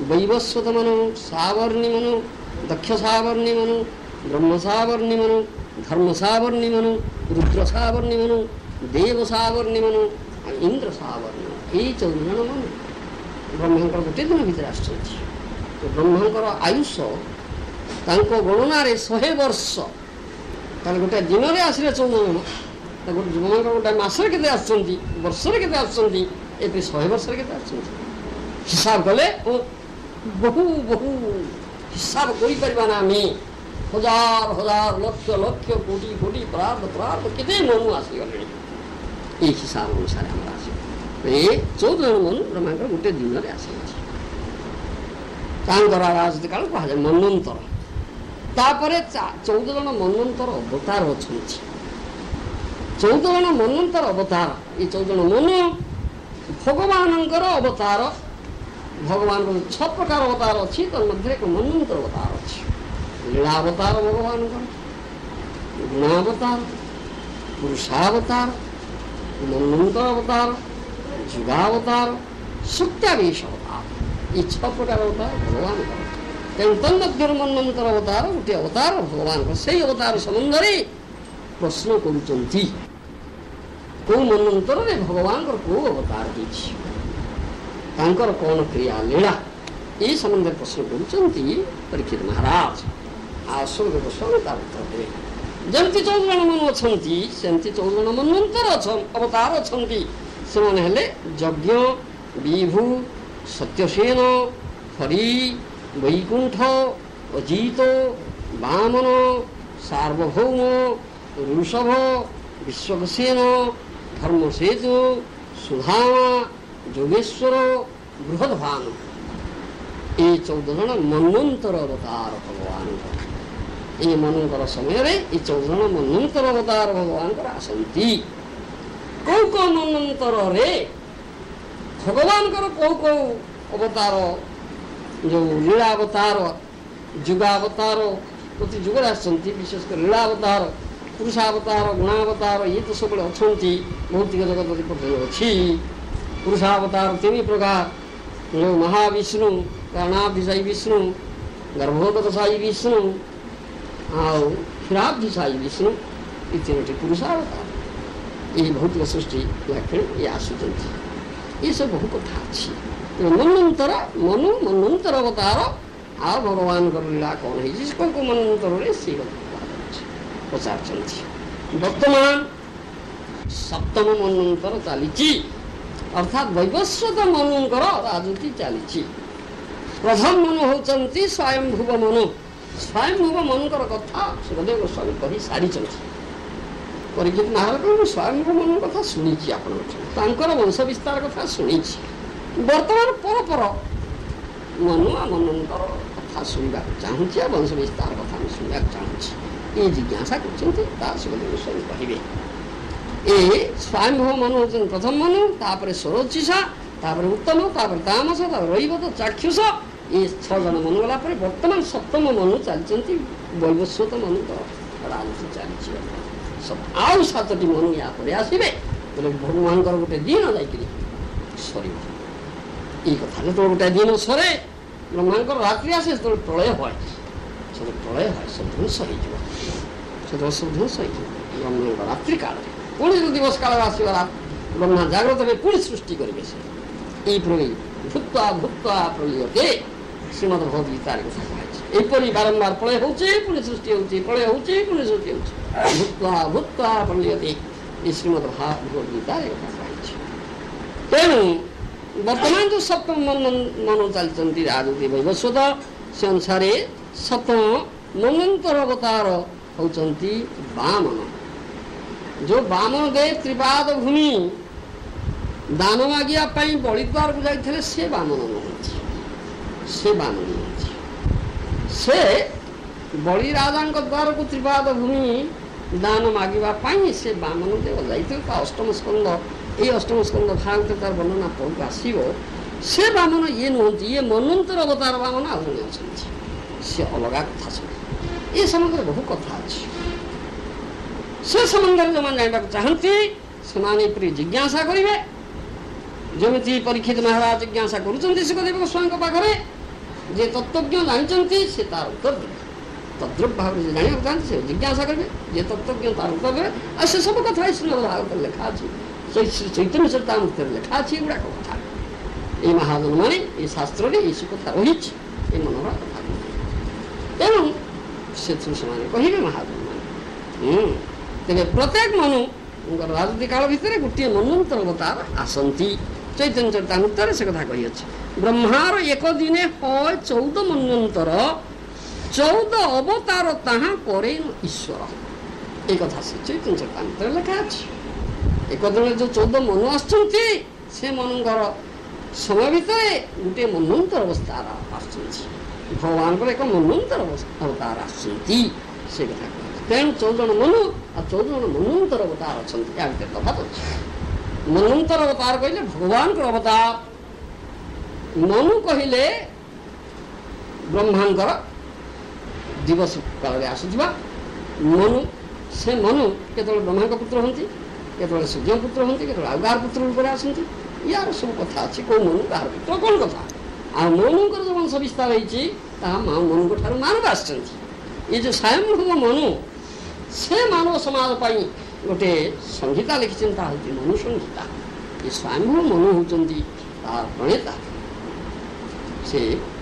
ବୈବସ୍ୱତ ମନୁ ସାବର୍ଣ୍ଣି ମନୁ ଦକ୍ଷ ସାବର୍ଣ୍ଣି ମନୁ ବ୍ରହ୍ମ ସାବର୍ଣ୍ଣି ମନୁ ଧର୍ମ ସାବର୍ଣ୍ଣୀ ମନୁ, ରୁଦ୍ର ସାବର୍ଣ୍ଣୀ ମନୁ, ଦେବ ସାବର୍ଣ୍ଣୀ ମନୁ, ଇନ୍ଦ୍ର ସାବର୍ଣ୍ଣୀ ମନୁ, ଏଇ 14 ଜଣ ମନୁ ବ୍ରହ୍ମାଙ୍କର ଗୋଟେ ଦିନ ଭିତରେ ଆସିଛନ୍ତି। ବ୍ରହ୍ମାଙ୍କର ଆୟୁଷ ତାଙ୍କ ଗଣନାରେ 100 ବର୍ଷ। ତାହେଲେ ଗୋଟେ ଦିନରେ ଆସିଲେ 14 ଜଣ, ଗୋଟେ ବ୍ରହ୍ମାଙ୍କର ଗୋଟେ ମାସରେ କେତେ ଆସୁଛନ୍ତି, ବର୍ଷରେ କେତେ ଆସୁଛନ୍ତି, ଏବେ 100 ବର୍ଷରେ କେତେ ଆସୁଛନ୍ତି। ହିସାବ କଲେ ବହୁ ବହୁ ହିସାବ କରିପାରିବା ନା ଆମେ। ହଜାର ହଜାର ଲକ୍ଷ ଲକ୍ଷ କୋଟି କୋଟି ପ୍ରାର୍ଥ ପ୍ରାର୍ଥ କେତେ ମନୁ ଆସିଗଲେଣି। ଏଇ ହିସାବ ଅନୁସାରେ ଆମର ଆସିବ। ଏ 14 ଜଣ ମନୁ ବ୍ରହ୍ମାଙ୍କର ଗୋଟେ ଦିନରେ ଆସିଅଛି। ତାଙ୍କର ରାଜନୀତି କାଳ କୁହାଯାଏ ମନ୍ୱନ୍ତର। ତାପରେ 14 ଜଣ ମନ୍ୱନ୍ତର ଅବତାର ଅଛନ୍ତି। 14 ଜଣ ମନ୍ୱନ୍ତର ଅବତାର। ଏଇ 14 ଜଣ ମନୁ ଭଗବାନଙ୍କର ଅବତାର। ଭଗବାନଙ୍କର 6 ପ୍ରକାର ଅବତାର ଅଛି, ତନ୍ମଧ୍ୟରେ ଏକ ମନ୍ୱନ୍ତର ଅବତାର ଅଛି। ଲୀଳାବତାର ଭଗବାନଙ୍କର, ଗୁଣାବତାର, ପୁରୁଷାବତାର, ମନ୍ୱନ୍ତର ଅବତାର, ଯୁଗାବତାର, ସତ୍ୟାବେଶ ଅବତାର। এই 6 ପ୍ରକାର ଅବତାର ଭଗବାନଙ୍କର। ତେଣୁ ତନ୍ମଧ୍ୟରୁ ମନ୍ୱନ୍ତର ଅବତାର ଗୋଟିଏ ଅବତାର ଭଗବାନଙ୍କର। ସେଇ ଅବତାର ସମ୍ବନ୍ଧରେ ପ୍ରଶ୍ନ କରୁଛନ୍ତି, କେଉଁ ମନ୍ୱନ୍ତରରେ ଭଗବାନଙ୍କର କେଉଁ ଅବତାର ହେଇଛି, ତାଙ୍କର କ'ଣ କ୍ରିୟା ଲୀଳା, এই ସମ୍ବନ୍ଧରେ ପ୍ରଶ୍ନ କରୁଛନ୍ତି ପରୀକ୍ଷିତ ମହାରାଜ। ଆଉ ସୁଖଦେବ ଗୋସ୍ୱାମୀ ତାର ଉତ୍ତର ଦେବେ। ଯେମିତି 14 ଜଣ ମନୁ ଅଛନ୍ତି, ସେମିତି 14 ଜଣ ମନ୍ୱନ୍ତର ଅବତାର ଅଛନ୍ତି। ସେମାନେ ହେଲେ ଯଜ୍ଞ, ବିଭୁ, ସତ୍ୟସେନ, ହରି, ବୈକୁଣ୍ଠ, ଅଜିତ, ବାମନ, ସାର୍ବଭୌମ, ଋଷଭ, ବିଶ୍ୱକସେନ, ଧର୍ମସେତୁ, ସୁଧାମା, ଯୋଗେଶ୍ୱର, ବୃହଦ୍ଭାନୁ। এই 14 ଜଣ ମନ୍ୱନ୍ତର ଅବତାର ଭଗବାନଙ୍କର। এই ମନୁଙ୍କର ସମୟରେ এই 14 ଜଣ ମନ୍ୱନ୍ତର ଅବତାର ଭଗବାନଙ୍କର ଆସନ୍ତି। କେଉଁ କେଉଁ ମନ୍ୱନ୍ତରରେ ଭଗବାନଙ୍କର କେଉଁ କେଉଁ ଅବତାର, ଯେଉଁ ଲୀଳା ଅବତାର, ଯୁଗାବତାର ପ୍ରତି ଯୁଗରେ ଆସିଛନ୍ତି, ବିଶେଷ କରି ଲୀଳାବତାର, ପୁରୁଷାବତାର, ଗୁଣାବତାର, ଇଏ ତ ସବୁବେଳେ ଅଛନ୍ତି। ଭୌତିକ ଜଗତ ଅଛି। ପୁରୁଷାବତାର 3 ପ୍ରକାର, ଯେଉଁ ମହାବିଷ୍ଣୁ, କାରଣାଭିସାୟୀ ବିଷ୍ଣୁ, ଗର୍ଭୋଦକସାୟୀ ବିଷ୍ଣୁ, ଆଉ କ୍ଷୀରାବ୍ଧିସାୟୀ ବିଷ୍ଣୁ, ଏ 3ଟି ପୁରୁଷାବତାର। ଏହି ଭୌତିକ ସୃଷ୍ଟି ଲକ୍ଷଣ ଇଏ ଆସୁଛନ୍ତି। ଏସବୁ ବହୁ କଥା ଅଛି। ମନ୍ୱନ୍ତର ମନୁ, ମନ୍ୱନ୍ତର ଅବତାର, ଆଉ ଭଗବାନଙ୍କର ଲୀଳା କ'ଣ ହେଇଛି, କେଉଁ କେଉଁ ମନ୍ୱନ୍ତରରେ ସେଇ କଥା କୁହାଯାଉଛି, ପଚାରୁଛନ୍ତି। ବର୍ତ୍ତମାନ 7ମ ମନ୍ୱନ୍ତର ଚାଲିଛି, ଅର୍ଥାତ୍ ବୈବସ୍ୱତ ମନୁଙ୍କର ରାଜନୀତି ଚାଲିଛି। ପ୍ରଥମ ମନୁ ହେଉଛନ୍ତି ସ୍ୱୟଂଭୁବ ମନୁ। ସ୍ୱୟଂଭୁବ ମନୁଙ୍କର କଥା ସୁଖଦେବ ଗୋସ୍ୱାମୀ କହି ସାରିଛନ୍ତି। ପରୀକ୍ଷିତ ମହାରାଜ ମୁଁ ସ୍ୱୟଂଭୁବ ମନୁଙ୍କ କଥା ଶୁଣିଛି, ଆପଣଙ୍କ ତାଙ୍କର ବଂଶ ବିସ୍ତାର କଥା ଶୁଣିଛି। ବର୍ତ୍ତମାନ ପରପର ମନୁ ଆଉ ମନୁଙ୍କର କଥା ଶୁଣିବାକୁ ଚାହୁଁଛି, ଆଉ ବଂଶ ବିସ୍ତାର କଥା ମୁଁ ଶୁଣିବାକୁ ଚାହୁଁଛି। ଏ ଜିଜ୍ଞାସା କରୁଛନ୍ତି, ତା ସୁଖଦେବ ଗୋସ୍ୱାମୀ କହିବେ। ଏ ସ୍ୱୟଂଭୁବ ମନୁ ହେଉଛନ୍ତି ପ୍ରଥମ ମନୁ, ତାପରେ ସ୍ୱରୋଚିଷା, ତାପରେ ଉତ୍ତମ, ତାପରେ ତାମସ, ତାପରେ ରୈବତ, ଚାକ୍ଷୁଷ। ଏ 6 ଜଣ ମନୁ ଗଲା ପରେ ବର୍ତ୍ତମାନ 7ମ ମନୁ ଚାଲିଛନ୍ତି। ବୈବସ୍ୱତ ମନୁଙ୍କ ରାଜନୀତି ଚାଲିଛି। ଆଉ 7ଟି ମନୁ ୟା ପରେ ଆସିବେ। ବୋଲେ ଭଗବାନଙ୍କର ଗୋଟେ ଦିନ ଯାଇକରି ସରିବ। ଏଇ କଥା ଯେତେବେଳେ ଗୋଟେ ଦିନ ସରେ, ବ୍ରହ୍ମାଙ୍କର ରାତ୍ରି ଆସେ, ସେତେବେଳେ ପ୍ରଳୟ ହୁଏ। ସେତେବେଳେ ପ୍ରଳୟ ହୁଏ, ସବୁ ଧ୍ୱଂସ ହେଇଯିବ। ସେତେବେଳେ ସବୁ ଧ୍ୱଂସ ହେଇଯିବ ବ୍ରହ୍ମାଙ୍କ ରାତ୍ରି କାଳରେ। ପୁଣି ଯେଉଁ ଦିବସ କାଳରେ ଆସିବ, ବ୍ରହ୍ମା ଜାଗ୍ରତ ହେବେ, ପୁଣି ସୃଷ୍ଟି କରିବେ। ସେ ଏଇପରି ଭୂତ୍ୱା ଭୂତ୍ୱା ପ୍ରଳୟତେ ଶ୍ରୀମଦ୍ ଭଗବଦ୍ଗୀତାରେ କଥା କୁହାଯାଇଛି। ଏହିପରି ବାରମ୍ବାର ପ୍ରଳୟ ହେଉଛି, ପୁଣି ସୃଷ୍ଟି ହେଉଛି, ପ୍ରଳୟ ହେଉଛି, ପୁଣି ସୃଷ୍ଟି ହେଉଛି। ଭୂତ୍ୱା ଭୂତ୍ୱା ପ୍ରଳୟତେ ଏ ଶ୍ରୀମଦ୍ ଭଗବଦ୍ଗୀତାରେ କଥା କୁହାଯାଇଛି। ତେଣୁ ବର୍ତ୍ତମାନ ଯେଉଁ 7ମ ମନୁ ଚାଲିଛନ୍ତି ରାଜନୀତି ବୈବସ୍ୱତ, ସେ ଅନୁସାରେ 7ମ ମନ୍ୱନ୍ତର ଅବତାର ହେଉଛନ୍ତି ବାମନ। ଯେଉଁ ବାମନ ଦେବ ତ୍ରିପାଦ ଭୂମି ଦାନ ମାଗିବା ପାଇଁ ବଳିଦ୍ୱାରକୁ ଯାଇଥିଲେ, ସେ ବାମନ ନୁହନ୍ତି। ସେ ବାମନ ନୁହନ୍ତି। ସେ ବଳିରାଜାଙ୍କ ଦ୍ୱାରକୁ ତ୍ରିପାଦ ଭୂମି ଦାନ ମାଗିବା ପାଇଁ ସେ ବାମନ ଦେବ ଯାଇଥିଲେ। ତା 8ମ ସ୍କନ୍ଧ, ଏଇ 8ମ ସ୍କନ୍ଧ ଭାଗବତ ତାର ବର୍ଣ୍ଣନା ପରକୁ ଆସିବ। ସେ ବାମନ ଇଏ ନୁହନ୍ତି। ଇଏ ମନ୍ୱନ୍ତର ଅବତାର ବାମନ ଆଉ ଜଣେ ଅଛନ୍ତି, ସେ ଅଲଗା କଥା ସବୁ। ଏ ସମ୍ବନ୍ଧରେ ବହୁ କଥା ଅଛି। ସେ ସମ୍ବନ୍ଧରେ ଯେଉଁମାନେ ଜାଣିବାକୁ ଚାହାନ୍ତି, ସେମାନେ ଏପରି ଜିଜ୍ଞାସା କରିବେ, ଯେମିତି ପରୀକ୍ଷିତ ମହାରାଜ ଜିଜ୍ଞାସା କରୁଛନ୍ତି ସୁଖଦେବ ଗୋସ୍ୱାମୀଙ୍କ ପାଖରେ। ଯେ ତତ୍ତ୍ୱଜ୍ଞ ଜାଣିଛନ୍ତି, ସେ ତାର ଉତ୍ତର ଦେବେ। तद्रुप भाव से जाना चाहते से जिज्ञासा करेंगे ये तत्वज्ञ तार उत्तर आ से सब कथा श्रीमद् भागवत लिखा अछि चैतन्य चरितामृत लिखा अछि गुड़ा कथा ये महाजन माने ये शास्त्र रे ये कथा रही ये मनोहर कथा तेणु से ସେମାନେ କହିବେ महाजन माने तेरे प्रत्येक मनु राजनीति काल भितर गोटे मनोन्तर अवतार आसती चैतन्य चरितामृत से कथा कही अच्छे ब्रह्मार एक दिने है 14 मनोन्तर 14 अवतार ताहा करे ईश्वर एक कथा से चैतन्य चरितामृत लिखा अच्छे एक दिन जो 14 मनु आसुच्चे से मनुर समय भितर गोटे मनोन्तर अवस्था भगवान एक मनोन्तर अवतार आसुच्ची से कथा तेणु 14 मनु आ 14 मनोन्तर अवतार अच्छा या भर तफात अच्छे मनोन्तर अवतार कहले भगवान को अवतार मनु कहले ब्रह्मांकर दिवस काल आसुवा मनु से मनु केतल ब्रह्मा पुत्र होती केतल सूर्य पुत्र होती केतल आगार पुत्र रूप में आसती यार सब कथा अच्छी कौ मनु कहार पुत्र कौन कथा आ मनुकर जो वंश विस्तार होती मनु ठार मानव आस ये जो स्वयंभुव मनु से मानव समाज पाई गोटे संहिता लिखिं मनु संहिता ये स्वयंभुव मनु होती प्रणेता से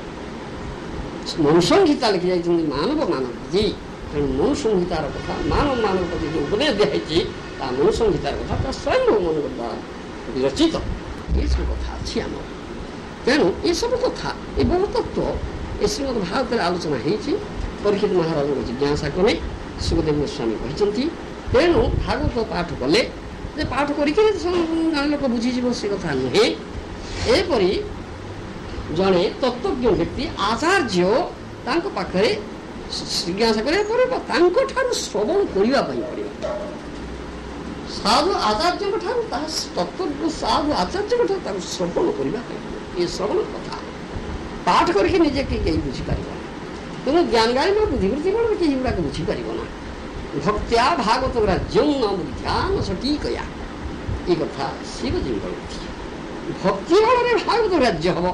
मनु संहिता लिखि जाइछन्ति मानव मानव जी तेणु मनु संहितार कथा मानव मानव प्रति जो उपदेश दिखाई मनु संहितार कथा स्वयंभुव मनु द्वारा विरचित ये सब कथा अच्छी आम तेणु ये सब कथा ये बहु तत्व ये श्रीमद् भागवत आलोचना होती परीक्षित महाराज जिज्ञासा कले सुखदेव गोस्वामी कहते तेणु भागवत पाठ कले पाठ करके लोक बुझीज से कथा नुहे एपरी जड़े तत्वज्ञ व्यक्ति आचार्य पाखे जिज्ञासा करा श्रवण करने साधु आचार्य तत्व साधु आचार्य श्रवण करने ये श्रवण कथा पाठ करके निजे कहीं बुझीपार तेणु ज्ञानगारी में बुद्धिवृत्ति बल कहीं गुड़ाक बुझीपार ना भक्त्या भागवत राज्य नाम ध्यान सटीकया ये कथा शिवजी भक्ति बल भागवत राज्य हम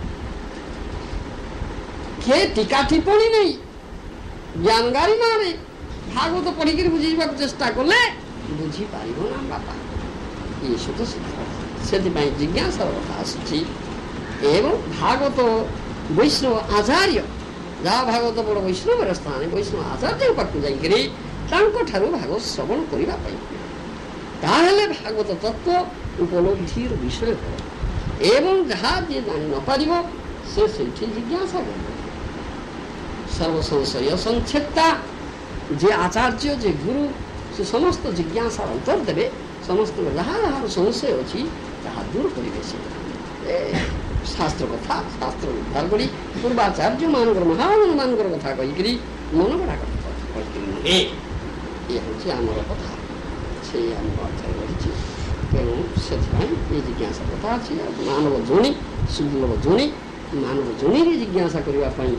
किए टीका टिप्पणी नहीं ज्ञानगारी माने भागवत पढ़िक बुझा चेष्टा कले बुझीपार ना बापा ये सुत से जिज्ञासा कथा आसूँ एवं भागवत वैष्णव आचार्य जहाँ भागवत बड़ वैष्णव स्थान वैष्णव आचार्य पाक जाकि भागवत श्रवण करने भागवत तत्व उपलब्धिर विषय हो एवं जहाँ जी जानी न पार से जिज्ञासा कर सर्वसंशय संक्षेपता जे आचार्य जे गुरु से समस्त जिज्ञासा उत्तर देवे समस्त जहाँ जहाँ संशय अच्छी जहाँ दूर करेंगे शास्त्र कथा शास्त्र उद्धार करी पूर्वाचार्य मानकर महाजन मानकर कथा कहीकि मन गढ़ा कहे ये हूँ आमर कथा से आम अध्याय रही तेणु से ये जिज्ञासा कथा अच्छी मानव जोणी सुदुर्लभ जोणी मानव जोणी जिज्ञासा करने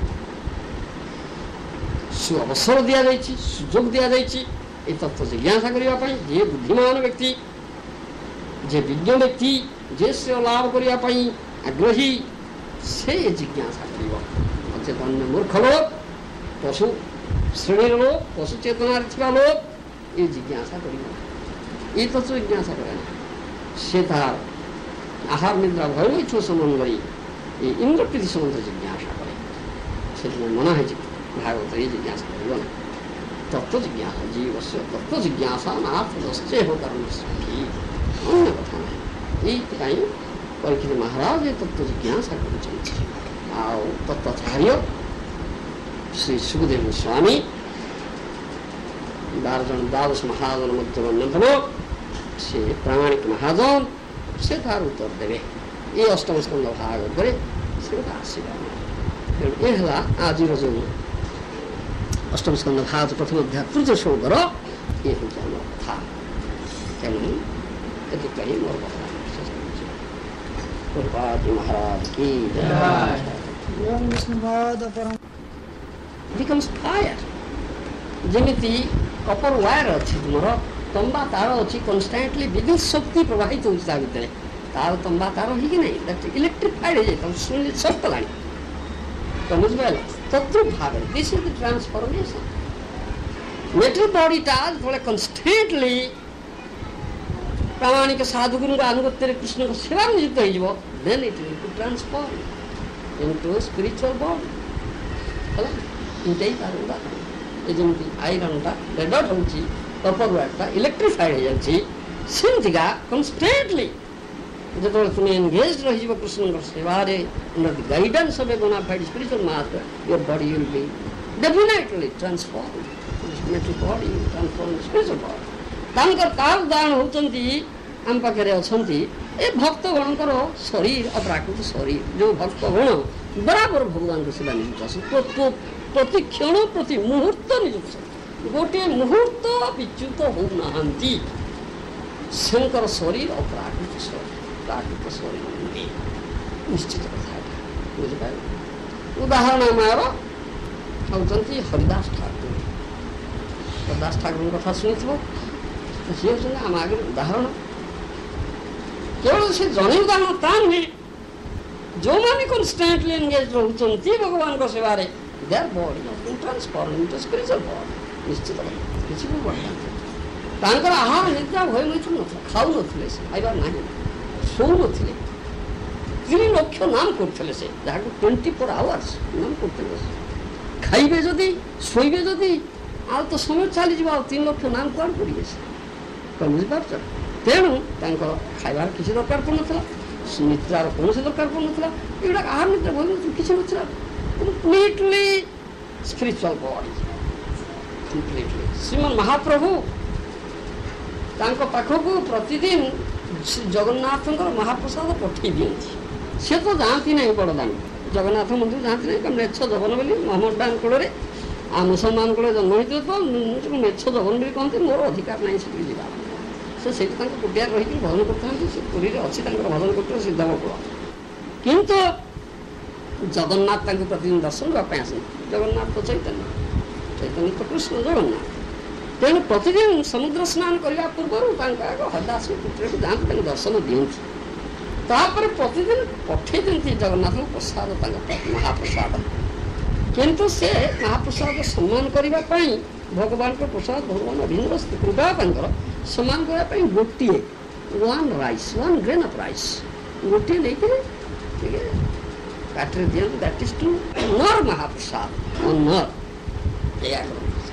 सु अवसर दि जाए सुजोग दि जाए तत्व जिज्ञासा करने जे बुद्धिमान व्यक्ति जे विज्ञ व्यक्ति जे से लाभ करने आग्रही से जिज्ञासा कर अन्य मूर्ख लोग पशु श्रेणी लोग पशु चेतना लोग ये जिज्ञासा कर ये तत्व जिज्ञासा करे से तार आहार निद्रा भय इच्छो संबंध ये इंद्र प्रीति संबंध जिज्ञासा करे से मना है भागवत ये जिज्ञासा कर तत्व जिज्ञासा जीव से तत्व जिज्ञासा नाथ हो कर्म अन्य कथा नहीं ये परीक्षित महाराज ये तत्व जिज्ञासा कर तत्वाचार्य श्री सुखदेव गोस्वामी 12 जन द्वादश महाजन मध्य अन्यतम से प्रामाणिक महाजन से तार उत्तर देवे ये अष्टम स्कंद भाग करे से आशीर्वाद तेणु ये है आज जो अष्टम स्कंद भाग प्रथम अध्याय तृतीय श्लोकर ये हूँ आम कथा तेणु ये कही मोर कथा प्रभुपाद महाराज की becomes fire जमीती कपर वायर अच्छी तुम तंबा तार अच्छी कन्स्टांटली विद्युत शक्ति प्रवाहित होता भितर तार तंबा तार ही नहीं इलेक्ट्रिफाइड हो जाए शर्ट लाणी तो बुझे तद्रुप भाव this is the transformation metal बॉडीटा जो कन्स्टेंटली प्रामाणिक साधुगुरु अनुगत्य कृष्ण को सेवा नियुक्त हो then it will be transform into spiritual body है इटाई तार उदाहरण जमी आईरनटा रेड हट हो कपर वायरटा इलेक्ट्रिफाइड हो जामतिका कन्स्टेंटली जो तुम एंगेज रही कृष्ण सेवारे under the guidance of a bona fide spiritual master your body will be definitely transform metal body transform spiritual body तांकर कार उदाहरण होचंती आम पाखे अच्छी ए भक्तगणकर शरीर अप्राकृत शरीर जो भक्तगण बराबर भगवान को सेवा नियुक्त प्रति क्षण प्रति मुहूर्त नियुक्त गोटे मुहूर्त विच्युत होना शरीर अप्राकृत शरीर प्राकृत शरीर निश्चित कथा बुझिपार उदाहरण आमार होचंती हरिदास ठाकुर हरिदास ठाकुर कथा शुणी सी होती आम आगे उदाहरण केवल से जन उदाहरण ता नुहे जो मैंने कन्स्टेंटली एंगेज रोचंती भगवान को सेवारे their body has been transformed into spiritual body निश्चित किसी भी बढ़िया तांकर आहार निद्रा भय मैथुन नथला खाऊ नथिले से खाइबार नाही शो नथिले 3 लक्ष नाम करथिले से जाको 24 आवर्स नाम करथिले खाइबे जदी सोइबे जदी आ तो समय चली जीवा 3 लक्ष नाम कोन करिए से बुझिपार तेणु खाइबार किसी दरकार पड़ना निद्रार कौन से दरकार पड़ना ये आहार निद्रा भय किसी ना completely spiritual body completely Shriman Mahaprabhu पाखक प्रतिदिन जगन्नाथ महाप्रसाद पठे दिखती सी तो जाती ना बड़दान जगन्नाथ मंदिर जाती ना मेछ जगन बोली मोहम्मदान कूल आ मुसलमान कूल जन्म होते तो मेछ जगन बोली कहते मोर अधिकार नहीं से जावा से कुटिया रही भजन करते पुरी अच्छी भजन करते सिद्धम कूल किंतु जगन्नाथ प्रतिदिन दर्शन करने आस जगन्नाथ तो चैतन्य तो कृष्ण जगन्नाथ तेणु प्रतिदिन समुद्र स्नान करने पूर्व हरिदास पुत्री को जाते दर्शन दिखती तापर प्रतिदिन पठे दिखती जगन्नाथ प्रसाद महाप्रसाद किंतु से महाप्रसाद सम्मान करने भगवान को प्रसाद भगवान अभिनव कृपा सम्मान करने गोटे one rice one grain of rice गोटे नहीं काटे दिखते दैट इज टू नर महाप्रसाद नर या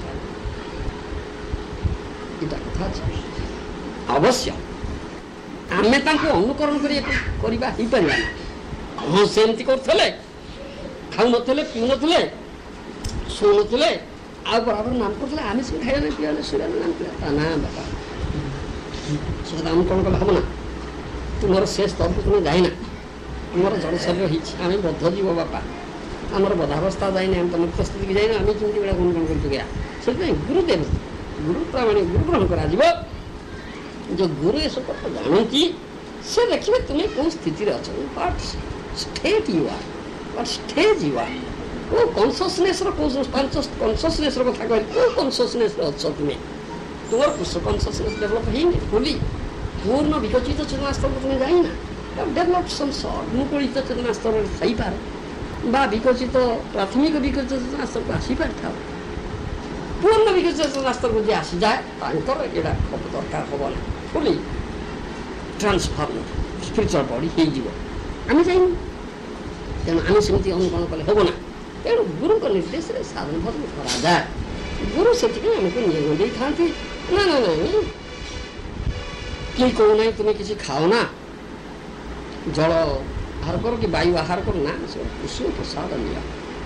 कथा अवश्य आम अनुकरण करवा हाँ सेमती करते खाऊ नुले पीऊ नुले शो नुले आ बराबर नाम करते आम सब खाइबा पीवा शुआ नाम पीला ना बापा से आम कौन कले हम ना तुम शेष स्तर को तुम्हें जाइना आमर जड़ शरीर आम बद्ध जीव बापा आमर बधावस्था जाइना आम तुम स्थिति की जाइना आम चिंती बेड़ा कौन कौन कर गया से गुरुदेव गुरु प्रामाणिक गुरु ग्रहण कर जो गुरु ये सब जानती से देखिए तुम्हें कौन स्थिति अच्छ what state you are what stage you are को कॉन्शियसनेस कॉन्शियसनेस कथा कह को कॉन्शियसनेस अच्छ तुम्हें तुम कॉन्शियसनेस डेवलप होनी फुली पूर्ण विकसित चेतना स्तर को तुम्हें जाइना डेवलप सम मुकुलित चेतना स्तर थी पार बा विकसित प्राथमिक विकसित चेतना स्तर को आसी पार था पूर्ण विकसित चेतना स्तर को जी आसी जाए यहाँ दरकार हम ना फुली ट्रांसफॉर्म स्पिरिचुअल बॉडी हो जाइन तेणु आम सेमती अनुकरण कले हम ना तेणु गुरु निर्देश से साधन भजन करा जाए गुरु से आमको नियम दे था ना ना ना कि कहना तुम्हें किसी खाओ ना जल आहार करो कि वायु आहार करो ना कृष्ण प्रसाद निया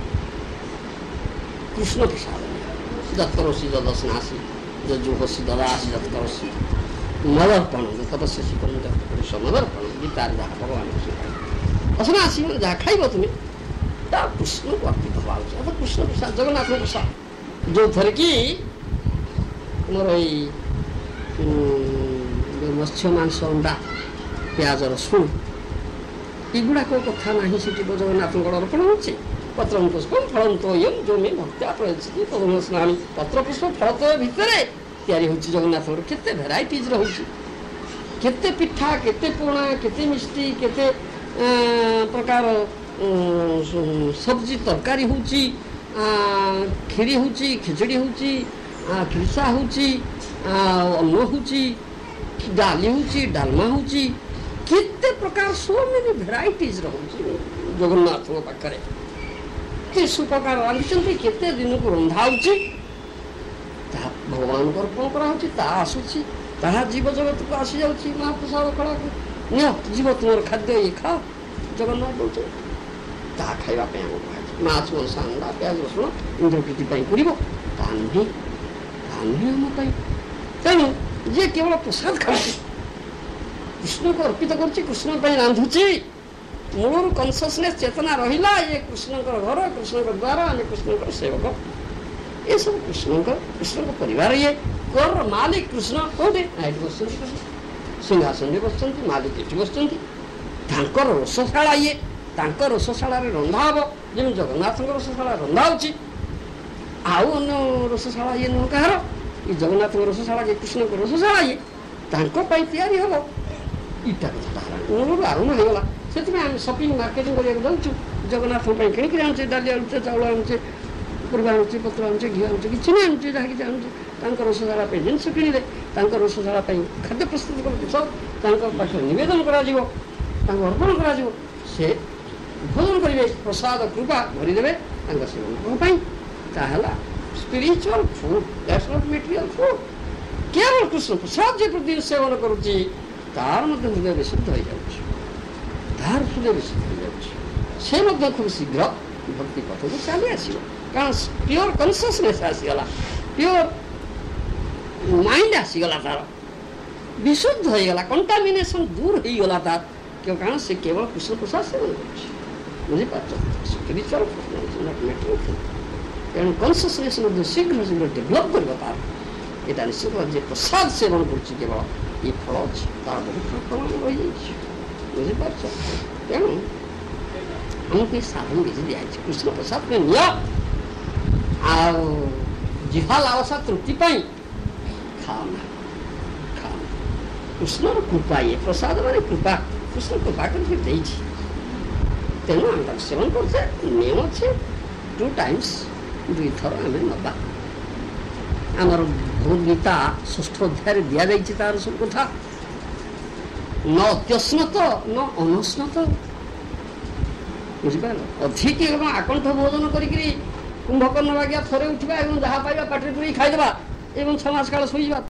कृष्ण प्रसाद दत्तरोषि ददस्नासी जुहोसी ददासी दत्तरोषि मदर्पण तपस्या पुरुष मदर्पण गीतार जहाँ भगवान असनासी जहाँ खाइब तुम्हें कृष्ण को अर्पित हवा उचित कृष्ण प्रसाद जगन्नाथ प्रसाद जो थर कि मोर मत्स्य मांस अंडा प्याज रसुण युड़ाक कथा ना सी जगन्नाथ अर्पण हो पत्र पुष्प फल तो जो में भक्त्या प्रयच्छति पद्म स्नानी पत्र पुष्प फल तो भितर तैयारी हो जगन्नाथ केते भेराइटीज रोचे केते पिठा केते पोणा केते मिष्टी केते प्रकार सब्जी तरकारी होची କ୍ଷୀରି ହେଉଛି, ଖେଚୁଡ଼ି ହେଉଛି, ଖିରସା ହେଉଛି, ଅନ୍ନ ହେଉଛି, ଡାଲି ହେଉଛି, ଡାଲମା ହେଉଛି, କେତେ ପ୍ରକାର ସୋ ମେନି ଭେରାଇଟିଜ୍ ରହୁଛି ଜଗନ୍ନାଥଙ୍କ ପାଖରେ। କେତେ ସୁପ୍ରକାର ରାନ୍ଧିଛନ୍ତି, କେତେ ଦିନକୁ ରନ୍ଧା ହେଉଛି, ତାହା ଭଗବାନଙ୍କର କ'ଣ କରାହେଉଛି, ତାହା ଆସୁଛି, ତାହା ଜୀବ ଜଗତକୁ ଆସିଯାଉଛି ମହାପ୍ରସାଦ କଳାକୁ। ନିଅ ଜୀବ ତୁମର ଖାଦ୍ୟ ଇଏ ଖାଅ, ଜଗନ୍ନାଥ ଦେଉଛନ୍ତି। ତାହା ଖାଇବା ପାଇଁ ଆମକୁ କୁହାଯାଇଛି। ମାଛ, ମାଂସ, ଅଣ୍ଡା, ପିଆଜ, ରସୁଣ ଇନ୍ଦ୍ର ପ୍ରୀତି ପାଇଁ କରିବ, ତାହା ନୁହେଁ ଆମ ପାଇଁ। ତେଣୁ ଯିଏ କେବଳ ପ୍ରସାଦ ଖାଉଛି, କୃଷ୍ଣକୁ ଅର୍ପିତ କରୁଛି, କୃଷ୍ଣ ପାଇଁ ରାନ୍ଧୁଛି, ମୂଳରୁ କନସିୟସନେସ୍ ଚେତନା ରହିଲା, ଇଏ କୃଷ୍ଣଙ୍କର ଘର, କୃଷ୍ଣଙ୍କ ଦ୍ୱାର, ଆମେ କୃଷ୍ଣଙ୍କର ସେବକ, ଏସବୁ କୃଷ୍ଣଙ୍କ ପରିବାର। ଇଏ ଘରର ମାଲିକ କୃଷ୍ଣ କୋଉଠି ନା ଏଠି ବସିଛନ୍ତି, କୃଷ୍ଣ ସିଂହାସନରେ ବସିଛନ୍ତି, ମାଲିକ ଏଠି ବସିଛନ୍ତି। ତାଙ୍କର ରୋଷଶାଳା ଇଏ, ତାଙ୍କ ରୋଷଶାଳାରେ ରନ୍ଧା ହେବ, ଯେମିତି ଜଗନ୍ନାଥଙ୍କ ରୋଷଶାଳା ରନ୍ଧା ହେଉଛି। ଆଉ ଅନ୍ୟ ରୋଷଶାଳା ଇଏ ନୁହଁ କାହାର, ଏ ଜଗନ୍ନାଥଙ୍କ ରୋଷଶାଳା ଯେ କୃଷ୍ଣଙ୍କ ରୋଷଶାଳା ଇଏ ତାଙ୍କ ପାଇଁ ତିଆରି ହେବ। ଇଟା କଥାଟା ହେଲାଣି, ମୂଳରୁ ଆରମ୍ଭ ହେଇଗଲା। ସେଥିପାଇଁ ଆମେ ସପିଂ ମାର୍କେଟିଂ କରିବାକୁ ଯାଉଛୁ, ଜଗନ୍ନାଥଙ୍କ ପାଇଁ କିଣିକିରି ଆଣୁଛେ, ଡାଲି ଆଣୁଛେ, ଚାଉଳ ଆଣୁଛେ, ପରିବା ଆଣୁଛେ, ପତ୍ର ଆଣୁଛେ, ଘିଅ ଆଣୁଛେ, କିଛି ନାହିଁ ଆଣୁଛେ, ଯାହା କିଛି ଆଣୁଛେ। ତାଙ୍କ ରୋଷଶାଳା ପାଇଁ ଜିନିଷ କିଣିଲେ, ତାଙ୍କ ରୋଷଶାଳା ପାଇଁ ଖାଦ୍ୟ ପ୍ରସ୍ତୁତ କରୁଛୁ, ସବୁ ତାଙ୍କ ପାଖରେ ନିବେଦନ କରାଯିବ, ତାଙ୍କୁ ଅର୍ପଣ କରାଯିବ। ସେ ଭୋଜନ କରିବେ, ପ୍ରସାଦ କୃପା ଭରିଦେବେ ତାଙ୍କ ସେମାନଙ୍କ ପାଇଁ। ତାହା ହେଲା spiritual food, that's not material food. କେବଳ କୃଷ୍ଣ ପ୍ରସାଦ ଯେ ପ୍ରତିଦିନ ସେବନ କରୁଛି, ତାର ମଧ୍ୟ ହୃଦୟ ବିଶୁଦ୍ଧ ହେଇଯାଉଛି, ତାର ହୃଦୟ ବିଶୁଦ୍ଧ ହେଇଯାଉଛି। ସେ ମଧ୍ୟ ଖୁବ୍ ଶୀଘ୍ର ଭକ୍ତି ପଥକୁ ଚାଲି ଆସିବ, କାରଣ ପିଓର କନସିୟସନେସ୍ ଆସିଗଲା, ପିଓର ମାଇଣ୍ଡ ଆସିଗଲା, ତାର ବିଶୁଦ୍ଧ ହେଇଗଲା, କଣ୍ଟାମିନେସନ୍ ଦୂର ହେଇଗଲା ତାର, କାରଣ ସେ କେବଳ କୃଷ୍ଣ ପ୍ରସାଦ ସେବନ କରୁଛି। ବୁଝିପାରୁଛ, spiritual food not material food. ତେଣୁ କନସିୟସନେସ୍ ମଧ୍ୟ ଶୀଘ୍ର ଶୀଘ୍ର ଡେଭଲପ୍ କରିବ ତାର। ଏଇଟା ନିଶ୍ଚିତ ଯେ ପ୍ରସାଦ ସେବନ କରୁଛି କେବଳ ଏ ଫଳ ଅଛି, ତାର ବହୁତ ପ୍ରମାଣ ରହିଯାଇଛି। ବୁଝିପାରୁଛ, ତେଣୁ ଆମକୁ ଏ ସାଧନ ବିଧି ଦିଆଯାଇଛି, କୃଷ୍ଣ ପ୍ରସାଦ ପାଇଁ ନିଅ, ଆଉ ଜିହ୍ୱା ଲାଳସା ତୃପ୍ତି ପାଇଁ ଖାଅ ନା, ଖାଅ। କୃଷ୍ଣର କୃପା, ଇଏ ପ୍ରସାଦ ମାନେ କୃପା, କୃଷ୍ଣ କୃପା କରିକି ଦେଇଛି। ତେଣୁ ଆମେ ତାକୁ ସେବନ କରୁଛେ, ନିୟମ ଅଛି 2 times, 2 ଥର ଆମେ ନେବା। ଆମର ଭଗବଦ୍ଗୀତା 6ଠ ଅଧ୍ୟାୟରେ ଦିଆଯାଇଛି ତାର ସବୁ କଥା। ନ ଅତ୍ୟସ୍ନତ ନ ଅନସ୍ନତ, ବୁଝିପାରିଲ। ଅଧିକ ଏବଂ ଆକଣ୍ଠ ଭୋଜନ କରିକିରି କୁମ୍ଭକର୍ଣ୍ଣ ବାଗିଆ ଥରେ ଉଠିବା ଏବଂ ଯାହା ପାଇବା ପାଟିରେ ପୁରେଇ ଖାଇଦେବା ଏବଂ 6 ମାସ କାଳ ଶୋଇଯିବା,